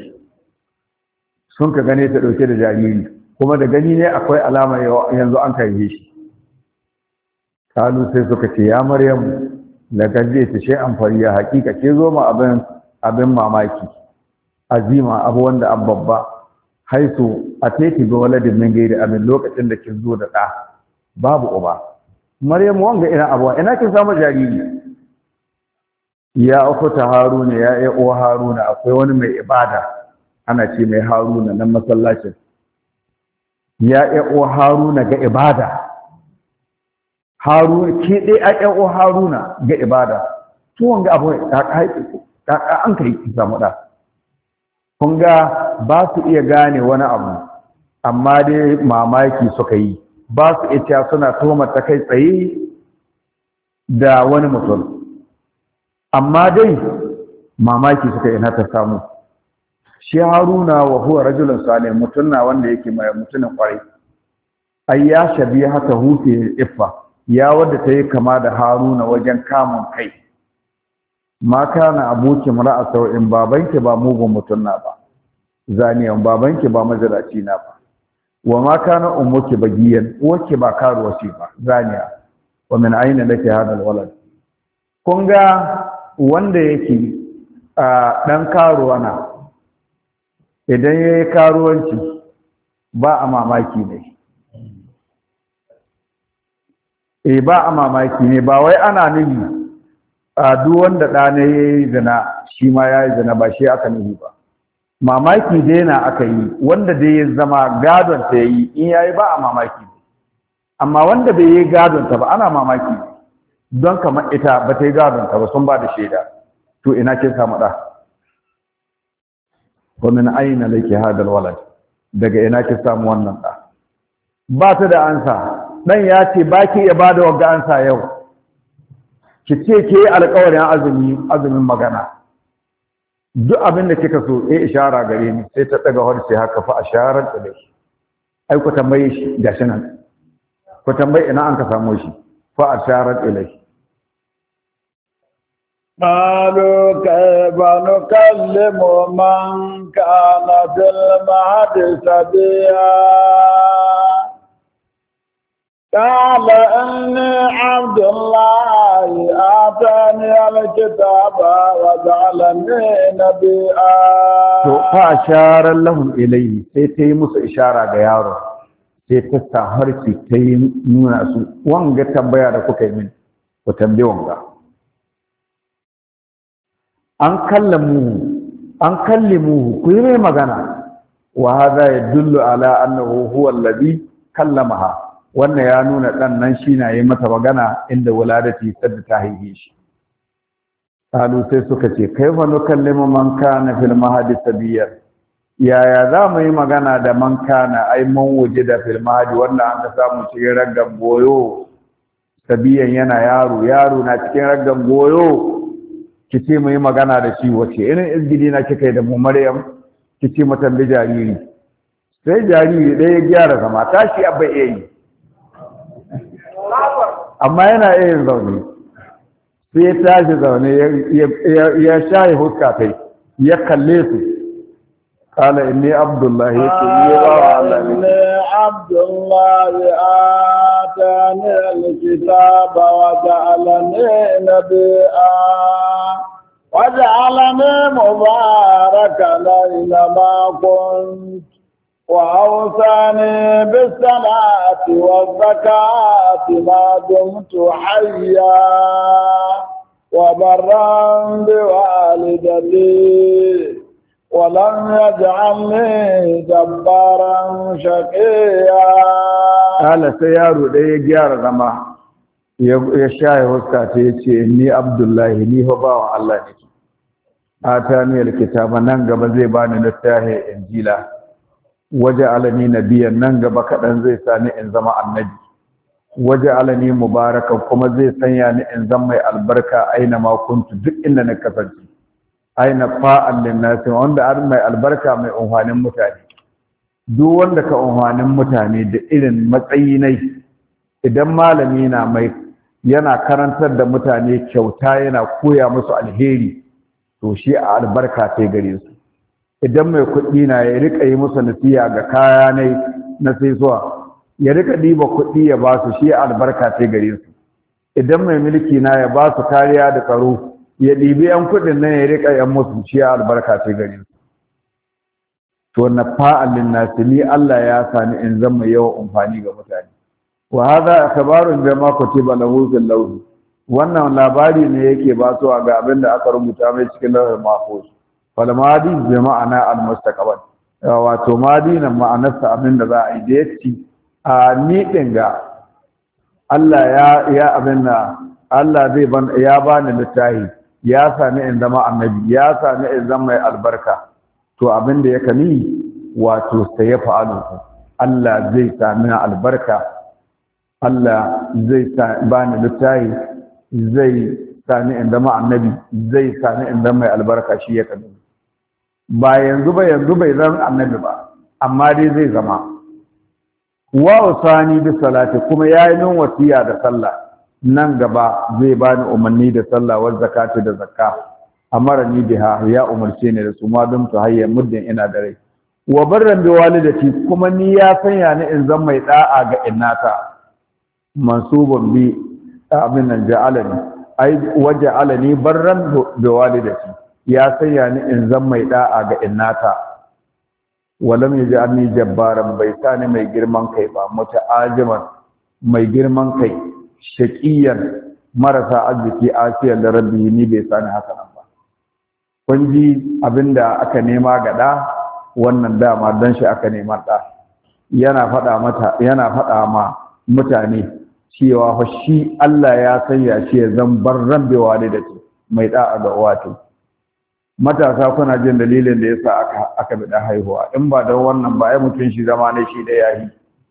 ta dauke da jariri kuma da gani ne akwai alama yanzu an kai shi kalu sai suka ce ya maryam laqad ta shay'an fariya hakika ke zo ma abin mamaki azima abu wanda abbabba haisu ateti bi waladin min gairi abin lokacin da kin zo da da babu uba maryam wanga ina abuwa ina kin samu jariri ya ukhta haruna ya uwa haruna akwai wani mai ibada ana ce mai haruna nan masallacin ya uwa haruna ga ibada haruna ke dai ayyan haruna ga ibada to wanga abu an kai samu da kun ga ba su iya gane wani abu amma dai mamaki suka yi ba su iya suna tuhumar ta kai tsaye da wani mutum amma dai mamaki suka ina ta samu shi haruna wa huwa rajulun salih mutum na wanda yake mai mutumin kwarai ai ya shabiha ta hufe iffa ya wadda ta yi kama da haruna wajen kamun kai ma kana abuki mara'a sau'in babanki ba mugun mutum na ba zaniyan babanki ba mazalaci na ba wa ma kana ummuki bagiyan uwarki ba karuwa ce ba zaniya wa min aina laki hada alwalad kun ga wanda yake dan karuwa na idan yayi karuwanci ba a mamaki ne ba a mamaki ne ba wai ana nufi a duk wanda ɗana ya yi zina shi ma ya yi zina ba shi aka nufi ba mamaki dai na aka yi wanda dai ya zama gadon ta yi in ya yi ba a mamaki amma wanda bai yi gadon ta ba ana mamaki don kamar ita ba ta yi gadon ta ba sun ba da shaida to ina ke samu ɗa wa min aina laki hadal walad daga ina ke samu wannan ɗa ba ta da ansa dan ya ce ba ki iya ba da wagga ansa yau ki ce ke yi alƙawarin azumin magana duk abin da kika so ishara gare ni sai ta daga harshe haka fa asharar da shi ai ku tambaye shi gashi nan ku tambaye ina an ka samu shi fa asharar ilai قالوا كيف نكلم من كان في المهد صبيا قال إني عبد الله آتاني الكتاب وجعلني نبيا فأشار لهم إليه سيتي musu ishara ga yaro sai ta sa harfi ta yi nuna su wanga tambaya da kuka yi min ku tambaye wanga an kallimu ku yi mai magana wa hadha yadullu ala annahu huwa alladhi kallamaha wannan ya nuna ɗan nan shi na yi mata magana inda wuladati sadda ta haife shi Kalu sai suka ce kaifa nukallimu man kana fil mahdi sabiyan, yaya za mu yi magana da man kana ai mun waje da fil mahdi wanda an ka samu cikin raggan goyo, sabiyan yana yaro na cikin raggan goyo, ki ce mu yi magana da shi wace irin izgidi na kika yi da mu Maryam, ki ce mata da jariri. Sai jariri ɗaya ya gyara zama tashi abba iya yi, amma yana iya yin zaune. Sai ya tashi zaune ya shaye huska kai ya kalle su, kala inni abdullahi ya ce ni ba wa Allah ne. Abdullahi atani alkitaba wa ja'alani nabiyya wa ja'alani mubarakan aina kunt wa awsani bis salati waz zakati ma dumtu hayya وبرا بوالدتي ولم يجعلني جبارا شقيا. قال سيارو ده يجار زما يشاي وسكاته yace ni Abdullahi ni fa bawan Allah ne. Atani alkitaba nan gaba zai bani littafi Injila, waja'alani nabiyyan nan gaba kadan zai sani in zama annabi, waja'alani mubarakan kuma zai sanya ni in zama mai albarka aina ma kuntu duk inda na kasance, aina fa'an linnasi wanda an mai albarka mai unhwanin mutane. Duk wanda ka unhwanin mutane da irin matsayi nai, idan malami na mai yana karantar da mutane kyauta yana koya musu alheri, to shi a albarka sai gare su. Idan mai kuɗi na ya rika yi musu nasiha ga kaya nai na sai zuwa, ya rika diba kuɗi ya ba su, shi albarka ce gare su. Idan mai mulki na ya ba su kariya da tsaro, ya ɗibi yan kuɗin nan ya rika yan musu, shi albarka ce gare su. To na fa'alin nasi ni Allah ya sani in zama yawan amfani ga mutane. Wa hadha akhbarun bima kutiba lahu fil lawh. Wannan labari ne yake ba su ga abin da aka rubuta mai cikin lawhul mahfuz. Fal madi bi ma'ana al mustaqbal. Wato madi nan ma'anarsa abin da za a yi da yace a ni ɗin ga Allah ya abin da Allah ya bani littafi, ya sani in zama annabi, ya sani in zama mai albarka. To abin da ya kani wato sai ya fa'alu, Allah zai sami albarka, Allah zai bani littafi, zai sani in zama annabi, zai sani in zama mai albarka, shi ya kani. Ba yanzu bai zama annabi ba, amma dai zai zama. Wa usani bi salati kuma yayi min wasiya da sallah, nan gaba zai bani umarni da sallah wa zakati da zakka, amarani biha ya umarce ni da su ma dum ta hayya muddin ina da rai. Wa barran bi walidati kuma ni ya sanya ni in zan mai da'a ga innata, mansubun bi abin nan ja'alani ai waja'alani barran bi walidati, ya sanya ni in zan mai da'a ga innata. Walam yaj'alni jabbaran, bai sani mai girman kai ba, muta'ajiman mai girman kai, shaqiyan marasa arziki asiyar da rabbi ni bai sani haka nan ba. Kun ji abinda aka nema ga da, wannan dama dan shi aka nema da. Yana faɗa ma mutane cewa fa shi Allah ya sanya shi ya zan barran bai walidati, mai da'a ga uwata. Matasa kuna jin dalilin da yasa aka bi da haihuwa, in ba don wannan ba ai mutun shi zama ne shi da yayi.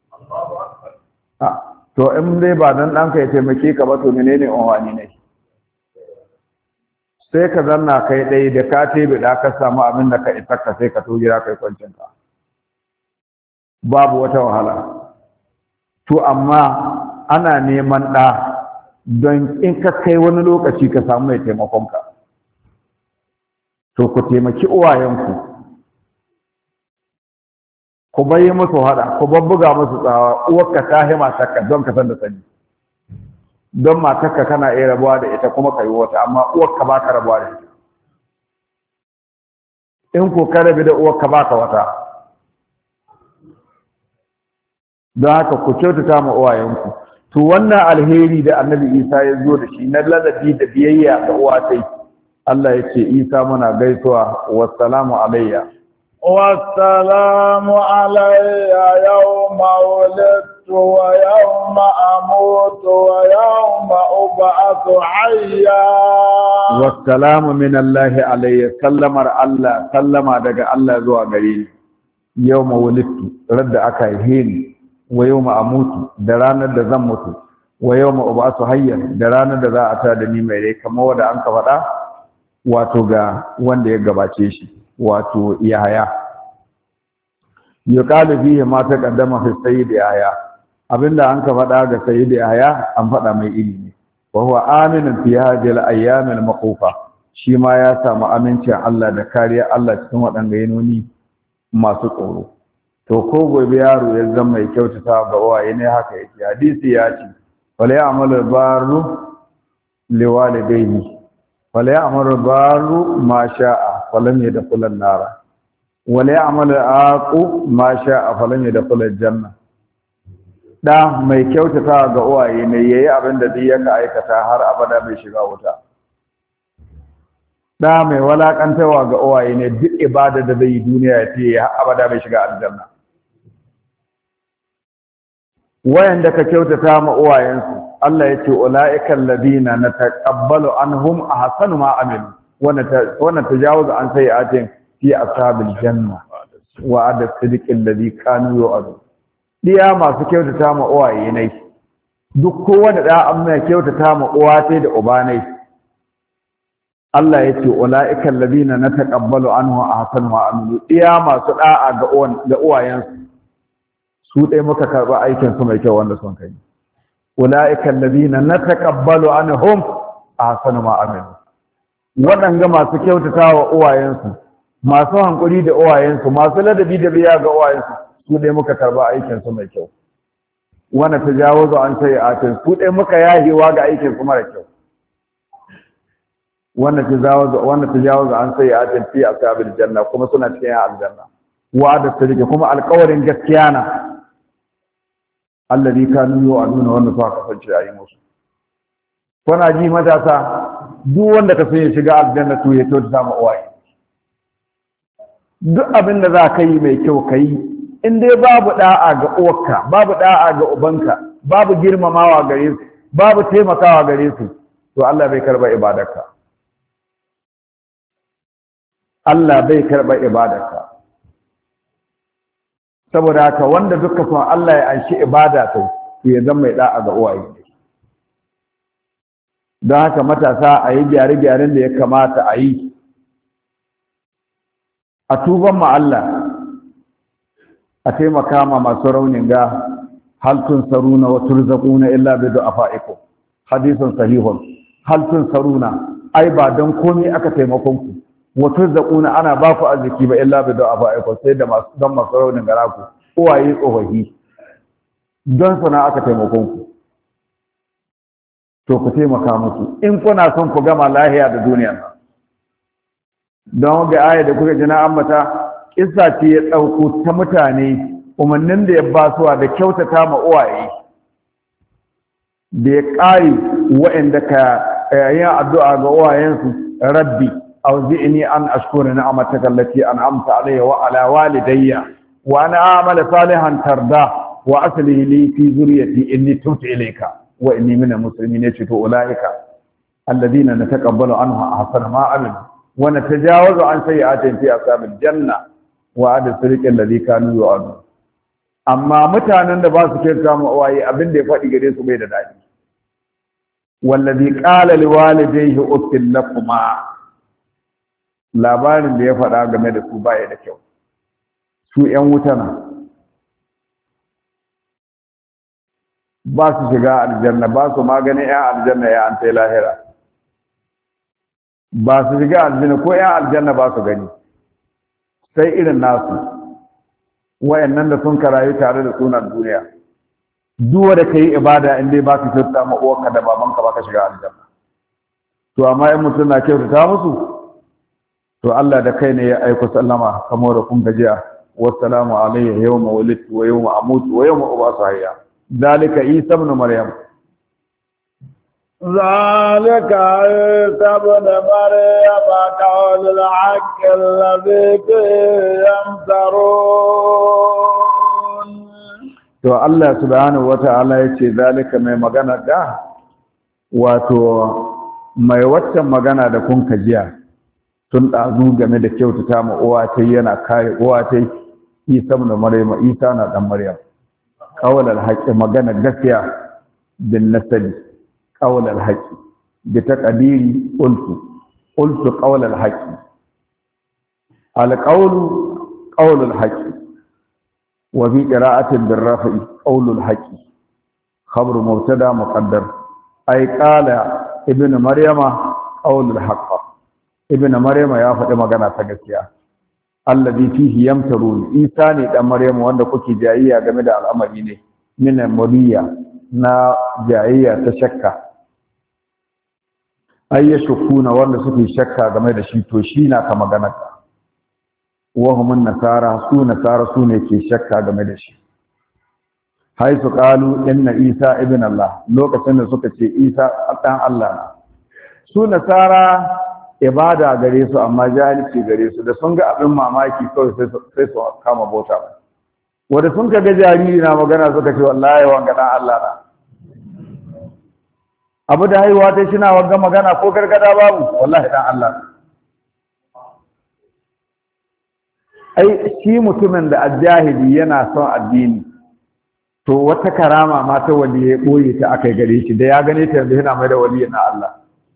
To in dai ba dan danka ya taimake ka ba, to menene unwani ne? Sai ka zanna kai dai da ka tebe da ka samu abin da ka isa ka sai ka to jira kai kwancin ka, babu wata wahala. To amma ana neman da don in ka kai wani lokaci ka samu mai taimakon ka. To ku taimaki uwayenku, ku bayi musu hada, ku babbuga musu tsawa, uwarka ta hi matarka don ka san da sani. Don matarka kana iya rabuwa da ita kuma ka yi wata, amma uwarka ba ka rabuwa da ita. In ku ka rabi da uwarka ba ka wata. Don haka ku kyautata ma uwayenku. To wannan alheri da Annabi Isa ya zo da shi na ladabi da biyayya ga uwatai, Allah ya ce Isa muna gaisuwa, wassalamu alayya. والسلام علي يوم ولدت ويوم أموت ويوم أبعث حيا. والسلام من الله علي سلم الله سلم دغ الله زوا غري يوم ولدت رد أكايهين ويوم أموت درانا da zan mutu wa yawma ub'athu hayyan da ranar da za a ta da ni mai rai kamar wanda an ka faɗa wato ga wanda ya gabace shi wato Yahaya yuqalu fihi ma taqaddama fi sayyid Yahaya abinda an ka faɗa ga sayyid Yahaya an faɗa mai ilimi wa huwa aminun fi hadhihi al-ayyam al-maqufa shi ma ya samu amincin Allah da kariya Allah cikin waɗanda yanoni masu tsoro to ko gobe yaro ya zama mai kyautata ga uwaye ne haka yake hadisi ya ce wala ya'malu barru liwalidayhi wala ya'malu barru ma sha'a falam yadkhul an-nar wala ya'malu aqu ma sha'a falam yadkhul al-janna da mai kyautata ga uwaye ne yayi abin da duk yaka aikata har abada bai shiga wuta da mai walakantawa ga uwaye ne duk ibada da zai yi duniya ya ce har abada bai shiga aljanna wayanda ka kyautata ma uwayensu Allah ya ce ulaiikal ladina nataqabbalu anhum ahsanu ma amilu wa natajawaz an sayi'atin fi ashabil janna wa ada sidiqil ladhi kanu yu'adu diya masu kyautata ma uwaye ne duk kowanne da amma kyautata ma uwa sai da uba ne Allah ya ce ulaiikal ladina nataqabbalu anhum ahsanu ma amilu diya masu da'a ga uwayensu su dai muka karba aikin su mai kyau wanda sun kai ulaika alladhina nataqabbalu anhum ahsanu ma amilu wadanga masu kyautatawa uwayensu masu hankuri da uwayensu masu ladabi da biya ga uwayensu su dai muka karba aikin su mai kyau wanda tajawazu an sayi'atin su dai muka yahiwa ga aikin su mara kyau wanda tajawazu an sayi'atin fi ashabil janna kuma suna cikin aljanna wa'ada sadiqa kuma alƙawarin gaskiya na alladhi kanu yu'aduna wanda suka kasance a yi musu kuna ji matasa duk wanda ka so ya shiga aljanna to ya kyautata ma uwaye duk abin da za ka yi mai kyau ka yi in dai babu da'a ga uwarka babu da'a ga ubanka babu girmamawa gare su babu taimakawa gare su to Allah bai karba ibadarka Allah bai karba ibadarka saboda haka wanda duka son Allah ya anshi ibada to ya zama mai da'a ga uwaye don haka matasa a yi gyare-gyaren da ya kamata a yi a tuban ma Allah a taimaka ma masu raunin ga haltun saruna wa turzaquna illa bi du'afaikum hadithun sahihun haltun saruna ai ba don komai aka taimakon ku wa turzaquna ana ba ku arziki ba illa bi du'afaikum sai da masu don masu raunin gara ku uwaye tsohahi don sana aka taimakon ku to ku taimaka musu in kuna son ku gama lahiya da duniya don ga aya da kuka ji na ambata kissa ce ya dauko ta mutane umarnin da ya ba suwa da kyautata ma uwaye da ya ƙari waɗanda ka yin addu'a ga uwayensu rabbi auzi'ni an ashkura ni'mataka allati an'amta alayya wa ala walidayya wa ana a'mala salihan tarda wa aslih li fi zurriyyati inni tubtu ilayka wa inni minal muslimin yace to ulaika alladhina nataqabbalu anhu ahsana ma amilu wa natajawazu an sayyi'atihim fi ashabil janna wa ada sirqi alladhi kanu yu'adu amma mutanen da ba su kirta mu waye abin da ya faɗi gare su bai da dadi wallazi qala liwalidayhi uffil lakuma labarin da ya faɗa game da su baya da kyau su ƴan wuta na ba su shiga aljanna ba su maganin ƴan aljanna ya an tai lahira ba su shiga aljanna ko ƴan aljanna ba su gani sai irin nasu wayannan da sun karayu tare da sunan duniya duk wanda kai ibada in dai ba ka kyauta ma uwarka da babanka ba ka shiga aljanna to amma in mutum na kyautata musu to Allah da kai ne ya aiko sallama kamar da kun gajiya wassalamu alayya yawma wulidtu wa yawma amutu wa yawma ub'athu hayya dalika isa ibn maryam ذلك عيسى ابن مريم قول الحق الذي فيه يمترون. to Allah subhanahu wata'ala yace zalika mai magana da wato mai waccan magana da kun kajiya tun ɗazu game da kyautata ma uwa ta yana kare uwa ta Isa ibn Maryam, Isa na dan Maryam. Qawl al-haqqi magana gaskiya bin nasabi qawl al-haqqi bi taqdiri qultu qawl al-haqqi al-qawlu qawl al-haqqi wa bi qira'atin bir-raf'i qawl al-haqqi khabru mubtada muqaddar ay qala ibn Maryama qawl al-haqq. Ibn Maryama ya faɗi magana ta gaskiya. Alladhi fihi yamtarun. Isa ne dan Maryam wanda kuke jayayya game da al'amari ne min muriya na jayayya ta shakka. Ayyashukuna wanda suke shakka game da shi to shi na ka magana ka. Wa hum nasara su ne ke shakka game da shi. Haisu qalu inna Isa ibn Allah, lokacin da suka ce Isa dan Allah na. Su nasara ibada gare su amma jahilci gare su da sun ga abin mamaki kawai sai su kama bauta ba wanda sun ga jariri na magana suka ce wallahi wanga dan Allah na abu da haihuwa ta shi na wanga magana ko gargada babu wallahi dan Allah ai shi mutumin da ajahili yana son addini to wata karama ma ta wali ya boye ta akai gare shi da ya gane ta yanzu yana mai da wali na Allah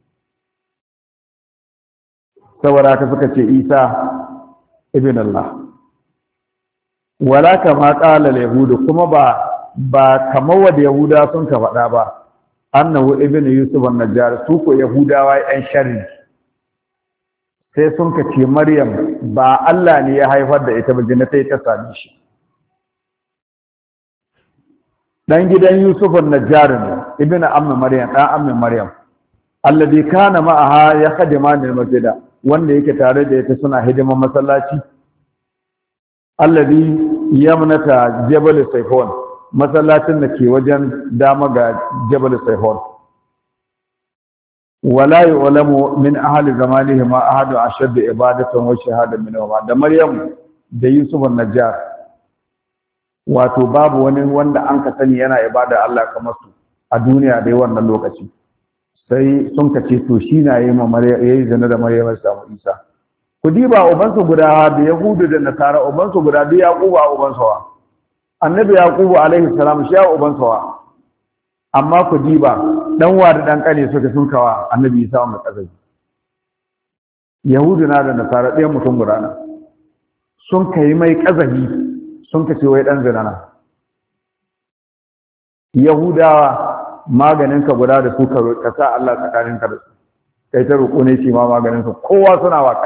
saboda haka suka ce Isa ibn Allah wala kama qala al-yahud kuma ba kamar wanda yahuda sun ka faɗa ba annahu ibn yusuf an-najjar su ko yahudawa yan sharri sai sun ka ce maryam ba Allah ne ya haifar da ita ba jinnatai ta sami shi dan gidan yusuf an-najjar ne ibn ammi maryam dan ammi maryam alladhi kana ma'aha yakhdimani al-masjida wanda yake tare da ita suna hidiman masallaci alladhi yamnata jabal sayhon masallacin da ke wajen dama ga jabal sayhon wala yu'lamu min ahli zamanihi ma ahadu ashadd ibadatan wa shahada min wa da maryam da yusuf an-najjar wato babu wani wanda an ka sani yana ibada Allah kamar su a duniya dai wannan lokaci sai sun ka ce to shi na yayi zina da Maryam samu Isa ku diba ubansu guda da Yahudu da Nasara ubansu guda da Yaqubu ubansu wa Annabi Yaqubu alaihi salam shi ya ubansu wa amma ku diba dan wa da dan kane suka sun kawa Annabi Isa mai kazai Yahudu na da Nasara ɗayan mutum guda na sun kai mai kazahi sun ka ce wai dan zina na Yahudawa maganin ka guda da su ka sa Allah tsakanin ka da su kai ta roƙo ne shi ma maganin ka kowa suna wa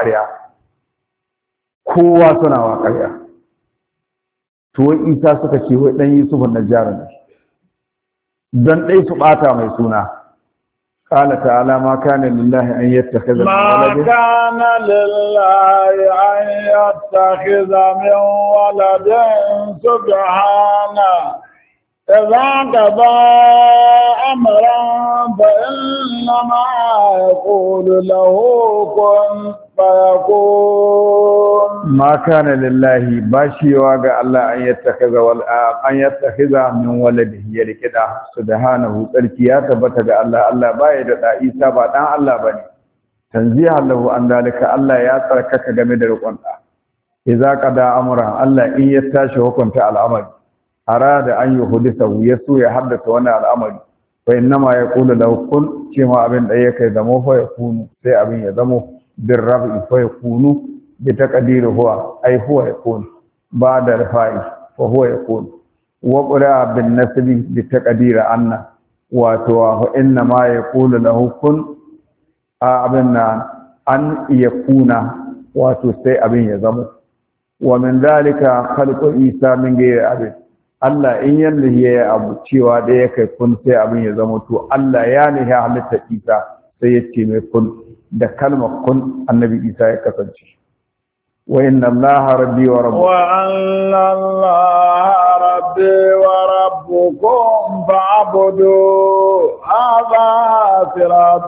ƙarya to Isa suka ce wai dan Yusuf an-Najjar ne dan dai su bata mai suna qala ta'ala ma kana lillahi an yattakhidha ma kana lillahi an yattakhidha min waladin subhana إذا قضى أمرا فإنما يقول له كن فيكون ما كان لله باشي واقع الله أن يتخذ من ولده يلكده سبحانه تركيات بتجا الله بايد عيسى بعد الله بني تنزيه له أن ذلك الله يتركك جميل القنطة إذا قضى أمرا الله إن يتاشي وكنت على الأمر أراد أن يحدثه يسوع يحدث وانا الأمر فإنما يقول له كن كما أبن أيك يدمو فيكون سي أبن يدمو بالرفع فيكون بتقدير هو أي هو يكون بعد رفعه فهو يكون وقرأ بالنسب بتقدير أن وتواه إنما يقول له كن أبن أن يكون وتسي أبن يدمو ومن ذلك خلق عيسى من غير أبن Allah in yanda ya abu cewa da ya kai kun sai abin ya zama to Allah ya ne ya halitta Isa sai ya ce mai kun da kalmar kun annabi Isa ya kasance wa inna Allaha rabbi wa rabbukum wa anna Allaha rabbi wa rabbukum فاعبدوا هذا صراط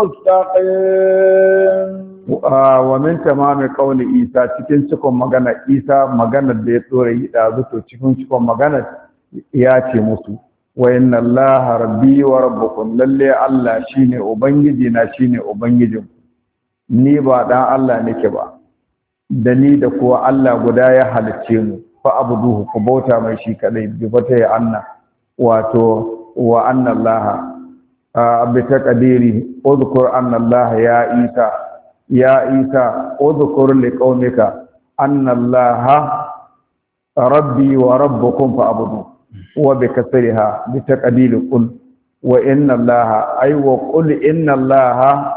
مستقيم wa min tamami qawli Isa cikin cikon magana Isa maganar da ya tsore yi da zuto cikin cikon magana ya ce musu wa inna Allaha rabbi wa rabbukum lalle Allah shine ubangiji na shine ubangijin ni ba dan Allah nake ba da ni da kuwa Allah guda ya halicce mu fa abuduhu ku bauta mai shi kadai bi fata ya anna wato wa anna Allah bi taqdiri udhkur anna Allah ya Isa udhkur liqaumika anna Allah rabbi wa rabbukum fa abudu wa bi kasriha bi taqdiri qul wa inna Allah ay wa qul inna Allah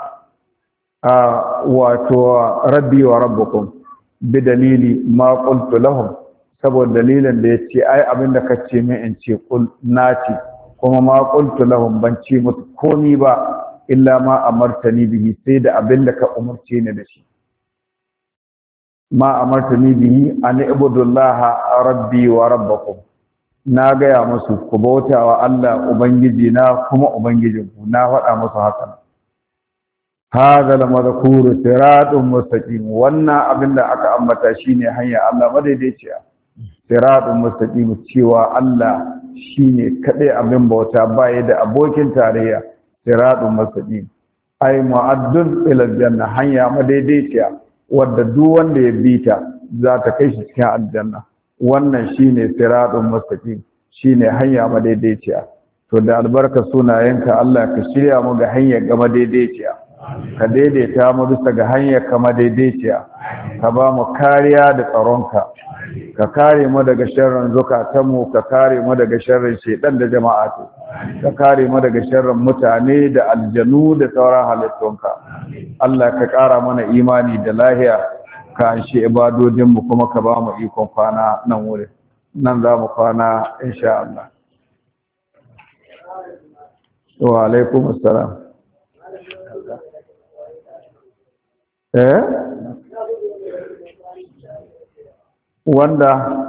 wato rabbi wa rabbukum bi dalili ma qultu lahum saboda dalilin da yace ai abinda kace min in ce kul naci kuma ma qultu lahum ban ce musu komi ba illa ma amartani bihi sai da abinda ka umarce ni da shi ma amartani bihi an ibudullaha rabbi wa rabbakum na gaya musu ku bautawa Allah ubangiji na kuma ubangijinku na faɗa musu haka هذا المذكور صراط مستقيم wannan abinda aka ambata shine hanya Allah madaidaiciya siratun mustaqim cewa Allah shine kadai abin bauta baya da abokin tarayya siratun mustaqim ay mu'addun ila aljanna hanya madaidaiciya wadda duk wanda ya bita za ta kai shi cikin aljanna wannan shine siratun mustaqim shine hanya madaidaiciya to da albarka sunayenka Allah ka shirya mu ga hanya ga madaidaiciya ka daidaita mu bisa ga hanyar kama daidaiciya ka ba mu kariya da tsaronka ka kare mu daga sharrin zukatanmu ka kare mu daga sharrin shedan da jama'atu ka kare mu daga sharrin mutane da aljanu da sauran halittunka Allah ka ƙara mana imani da lahiya ka anshi ibadodinmu kuma ka ba mu ikon kwana nan wurin nan za mu kwana insha Allah wa alaikum assalam wanda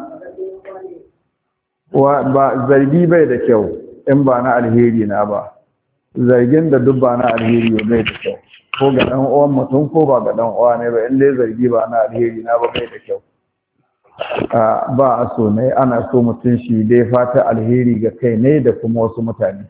ba zargi bai da kyau in ba na alheri na ba zargin da duk ba na alheri bai da kyau ko ga dan uwan mutum ko ba ga dan uwa ne ba in dai zargi ba na alheri na ba bai da kyau ba a so ne ana so mutum shi dai fata alheri ga kai ne da kuma wasu mutane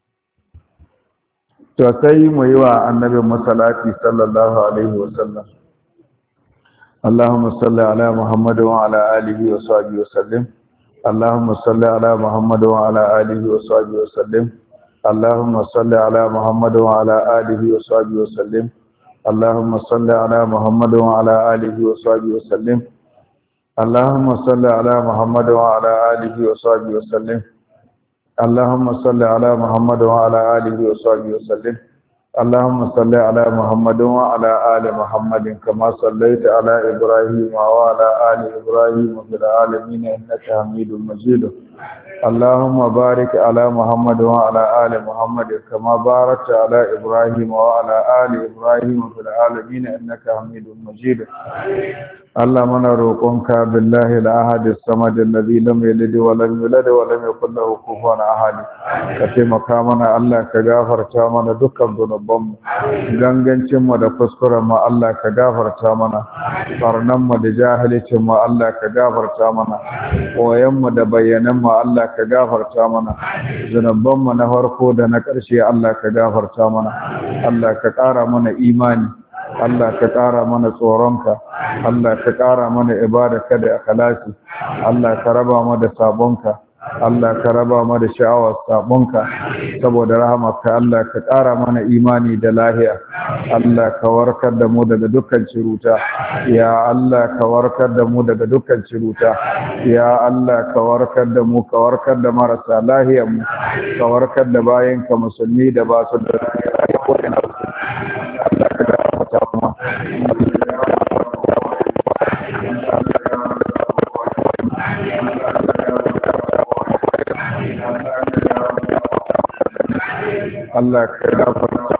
to sai mu yi wa annabi musallati sallallahu alaihi wasallam Allahumma salli ala Muhammad wa ala alihi wa sahbihi wasallim Allahumma salli ala Muhammad wa ala alihi wa sahbihi wasallim Allahumma salli ala Muhammad wa ala alihi wa sahbihi wasallim Allahumma salli ala Muhammad wa ala alihi wa sahbihi wasallim Allahumma salli ala Muhammad wa ala alihi wa sahbihi wasallim اللهم صل على محمد وعلى آله وصحبه وسلم اللهم صل على محمد وعلى آل محمد كما صليت على إبراهيم وعلى آل إبراهيم في العالمين إنك حميد مجيد اللهم بارك على محمد وعلى آل محمد كما باركت على إبراهيم وعلى آل إبراهيم في العالمين إنك حميد مجيد اللهم نروقك بالله الأحد الصمد الذي لم يلد ولم يولد ولم يكن له كفوا أحد كتمaka mana Allah ka gafarta mana dukkan zunubanmu gangancin mu da kuskuren mu Allah ka gafarta mana farnan mu da jahilcin mu Allah ka gafarta mana koyan mu da bayanan mu Allah ka gafarta mana zunuban mu na farko da na ƙarshe Allah ka gafarta mana Allah ka ƙara mana imani Allah ka ƙara mana tsoronka Allah ka ƙara mana ibadarka da ikhlasi Allah ka raba mu da sabonka Allah ka raba mu da sha'awar sabonka saboda rahamarka Allah ka ƙara mana imani da lahiya Allah ka warkar da mu daga dukkan ciruta ya Allah ka warkar da mu daga dukkan ciruta ya Allah ka warkar da mu ka warkar da marasa lahiyar mu ka warkar da bayanka musulmi da ba su da lahiya ko ina Allah ka gafarta mu Allah ka gafarta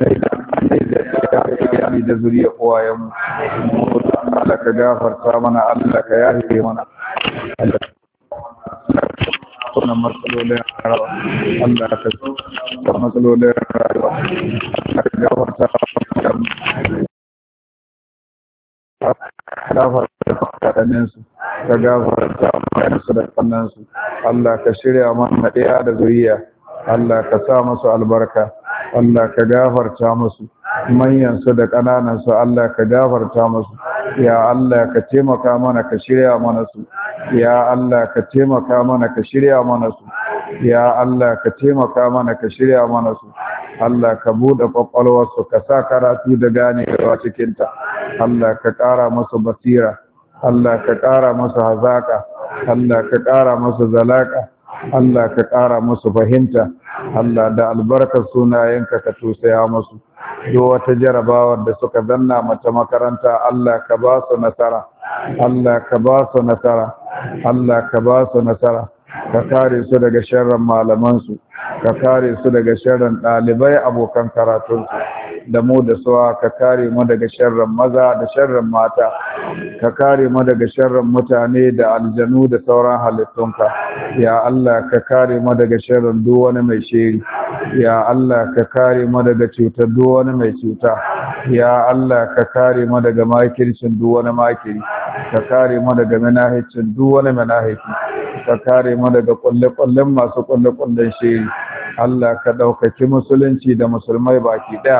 da zuriya uwayen mu Allah ka gafarta mana Allah ka yafe mana Allah sunan matsalolin rayuwa Allah ka matsalolin rayuwa Allah ka gafarta kaɗaninsu ka gafarta mayansu da ƙannansu Allah ka shirya mana ɗaya da zuriya Allah ka sa musu albarka Allah ka gafarta musu manyansu da ƙananansu Allah ka gafarta musu ya Allah ka taimaka mana ka shirya mana su ya Allah ka taimaka mana ka shirya mana su ya Allah ka taimaka mana ka shirya mana su Allah ka buɗe ƙwaƙwalwarsu ka sa karatu da ganewa cikinta Allah ka ƙara musu basira Allah ka ƙara musu hazaƙa Allah ka ƙara musu zalaƙa Allah ka ƙara musu fahimta Allah da albarkar sunayenka ka tusaya musu duk wata jarabawar da suka danna mata makaranta Allah ka ba su nasara Allah ka ba su nasara Allah ka ba su nasara ka kare su daga sharrin malamansu ka kare su daga sharrin ɗalibai abokan karatunsu da mu da suwa ka kare mu daga sharrin maza da sharrin mata ka kare mu daga sharrin mutane da aljanu da sauran halittunka ya Allah ka kare mu daga sharrin duk wani mai shiri ya Allah ka kare mu daga cutar duk wani mai cuta ya Allah ka kare mu daga makircin duk wani makiri ka kare mu daga manahicin duk wani manahiki ka kare mu daga kulle-kullen masu kulle-kullen shiri Allah ka ɗaukaki musulunci da musulmai baki ɗaya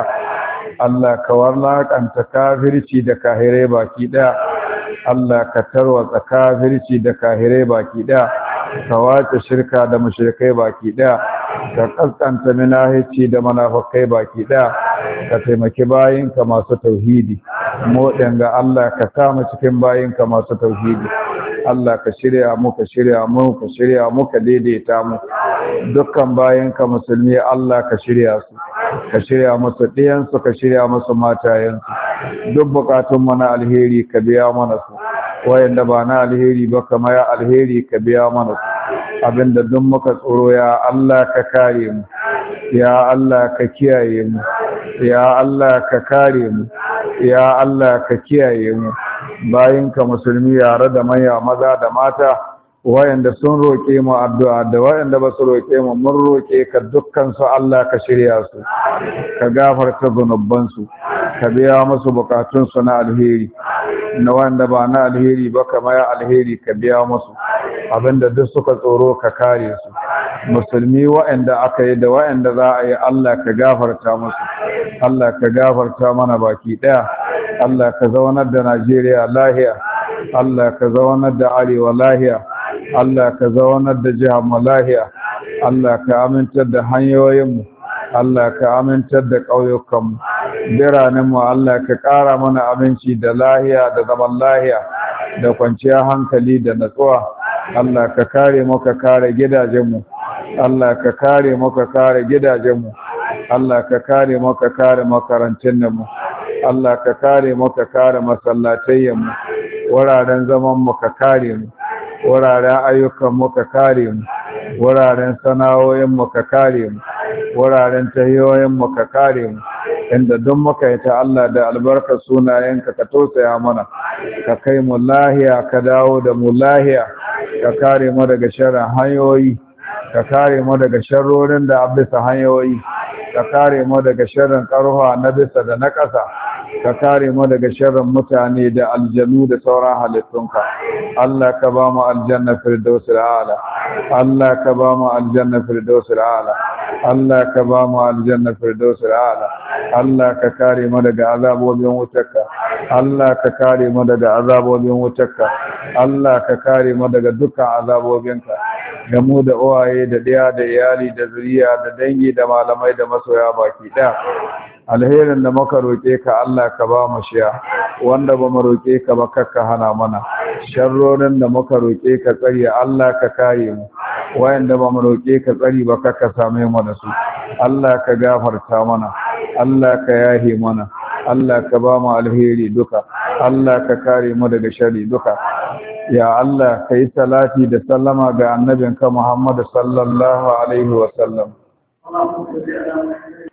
Allah ka warlaƙanta kafirci da kahirai baki ɗaya Allah ka tarwatsa kafirci da kahirai baki ɗaya ka wace shirka da mushrikai baki ɗaya ka kaskanta minahici da munafikai baki ɗaya ka taimaki bayinka masu tauhidi mu ga Allah ka kama cikin bayinka masu tauhidi Allah ka shirya mu ka shirya mu ka shirya mu ka daidaita mu dukkan bayinka musulmi Allah ka shirya su ka shirya musu ɗiyansu ka shirya musu matayensu duk bukatun mu na alheri ka biya mana su wayanda ba na alheri ba kama ya alheri ka biya mana su abinda duk muka tsoro ya Allah ka kare mu ya Allah ka kiyaye mu ya Allah ka kare mu ya Allah ka kiyaye mu bayinka musulmi yare da manya maza da mata wayanda sun roƙe mu addu'a da wayanda ba su roƙe mu mun roƙe ka dukkan su Allah ka shirya su ka gafarta zunuban su ka biya musu bukatun su na alheri na wanda ba na alheri ba kamar ya alheri ka biya musu abinda duk suka tsoro ka kare su musulmi wayanda aka yi da wayanda za a yi Allah ka gafarta musu Allah ka gafarta mana baki daya Allah ka zaunar da Najeriya lahiya Allah ka zaunar da Arewa lahiya Allah ka zaunar da jihar mu lahiya Allah ka amintar da hanyoyinmu Allah ka amintar da ƙauyukanmu biranenmu Allah ka ƙara mana aminci da lahiya da zaman lahiya da kwanciyar hankali da natsuwa Allah ka kare mu ka kare gidajenmu Allah ka kare mu ka kare gidajenmu Allah ka kare mu ka kare makarantunmu Allah ka kare mu ka kare masallatayenmu wuraren zaman mu ka kare mu wuraren ayyukan mu ka kare mu wuraren sana'o'in mu ka kare mu wuraren tahiyoyin mu ka kare mu inda duk muka yi ta Allah da albarkar sunayenka ka tausaya mana ka kai mu lahiya ka dawo da mu lahiya ka kare mu daga sharrin hanyoyi ka kare mu daga sharrorin da bisa hanyoyi ka kare mu daga sharrin karuwa na bisa da na ƙasa ka kare mu daga sharrin mutane da aljanu da sauran halittunka Allah ka ba mu aljanna firdausul a'la Allah ka ba mu aljanna firdausul a'la Allah ka ba mu aljanna firdausul a'la Allah ka kare mu daga azabobin wutarka Allah ka kare mu daga azabobin wutarka Allah ka kare mu daga dukkan azabobinka da mu da uwaye da ɗaya da iyali da zuriya da dangi da malamai da masoya baki ɗaya alherin da muka roƙe ka Allah ka ba mu shiya wanda ba mu roƙe ka ba kakka hana mana sharrorin da muka roƙe ka tsari Allah ka kare mu wayanda ba mu roƙe ka tsari ba kakka same mu da su Allah ka gafarta mana Allah ka yahe mana Allah ka ba mu alheri duka Allah ka kare mu daga sharri duka ya Allah kai salati da sallama ga annabinka Muhammad sallallahu alaihi wa sallam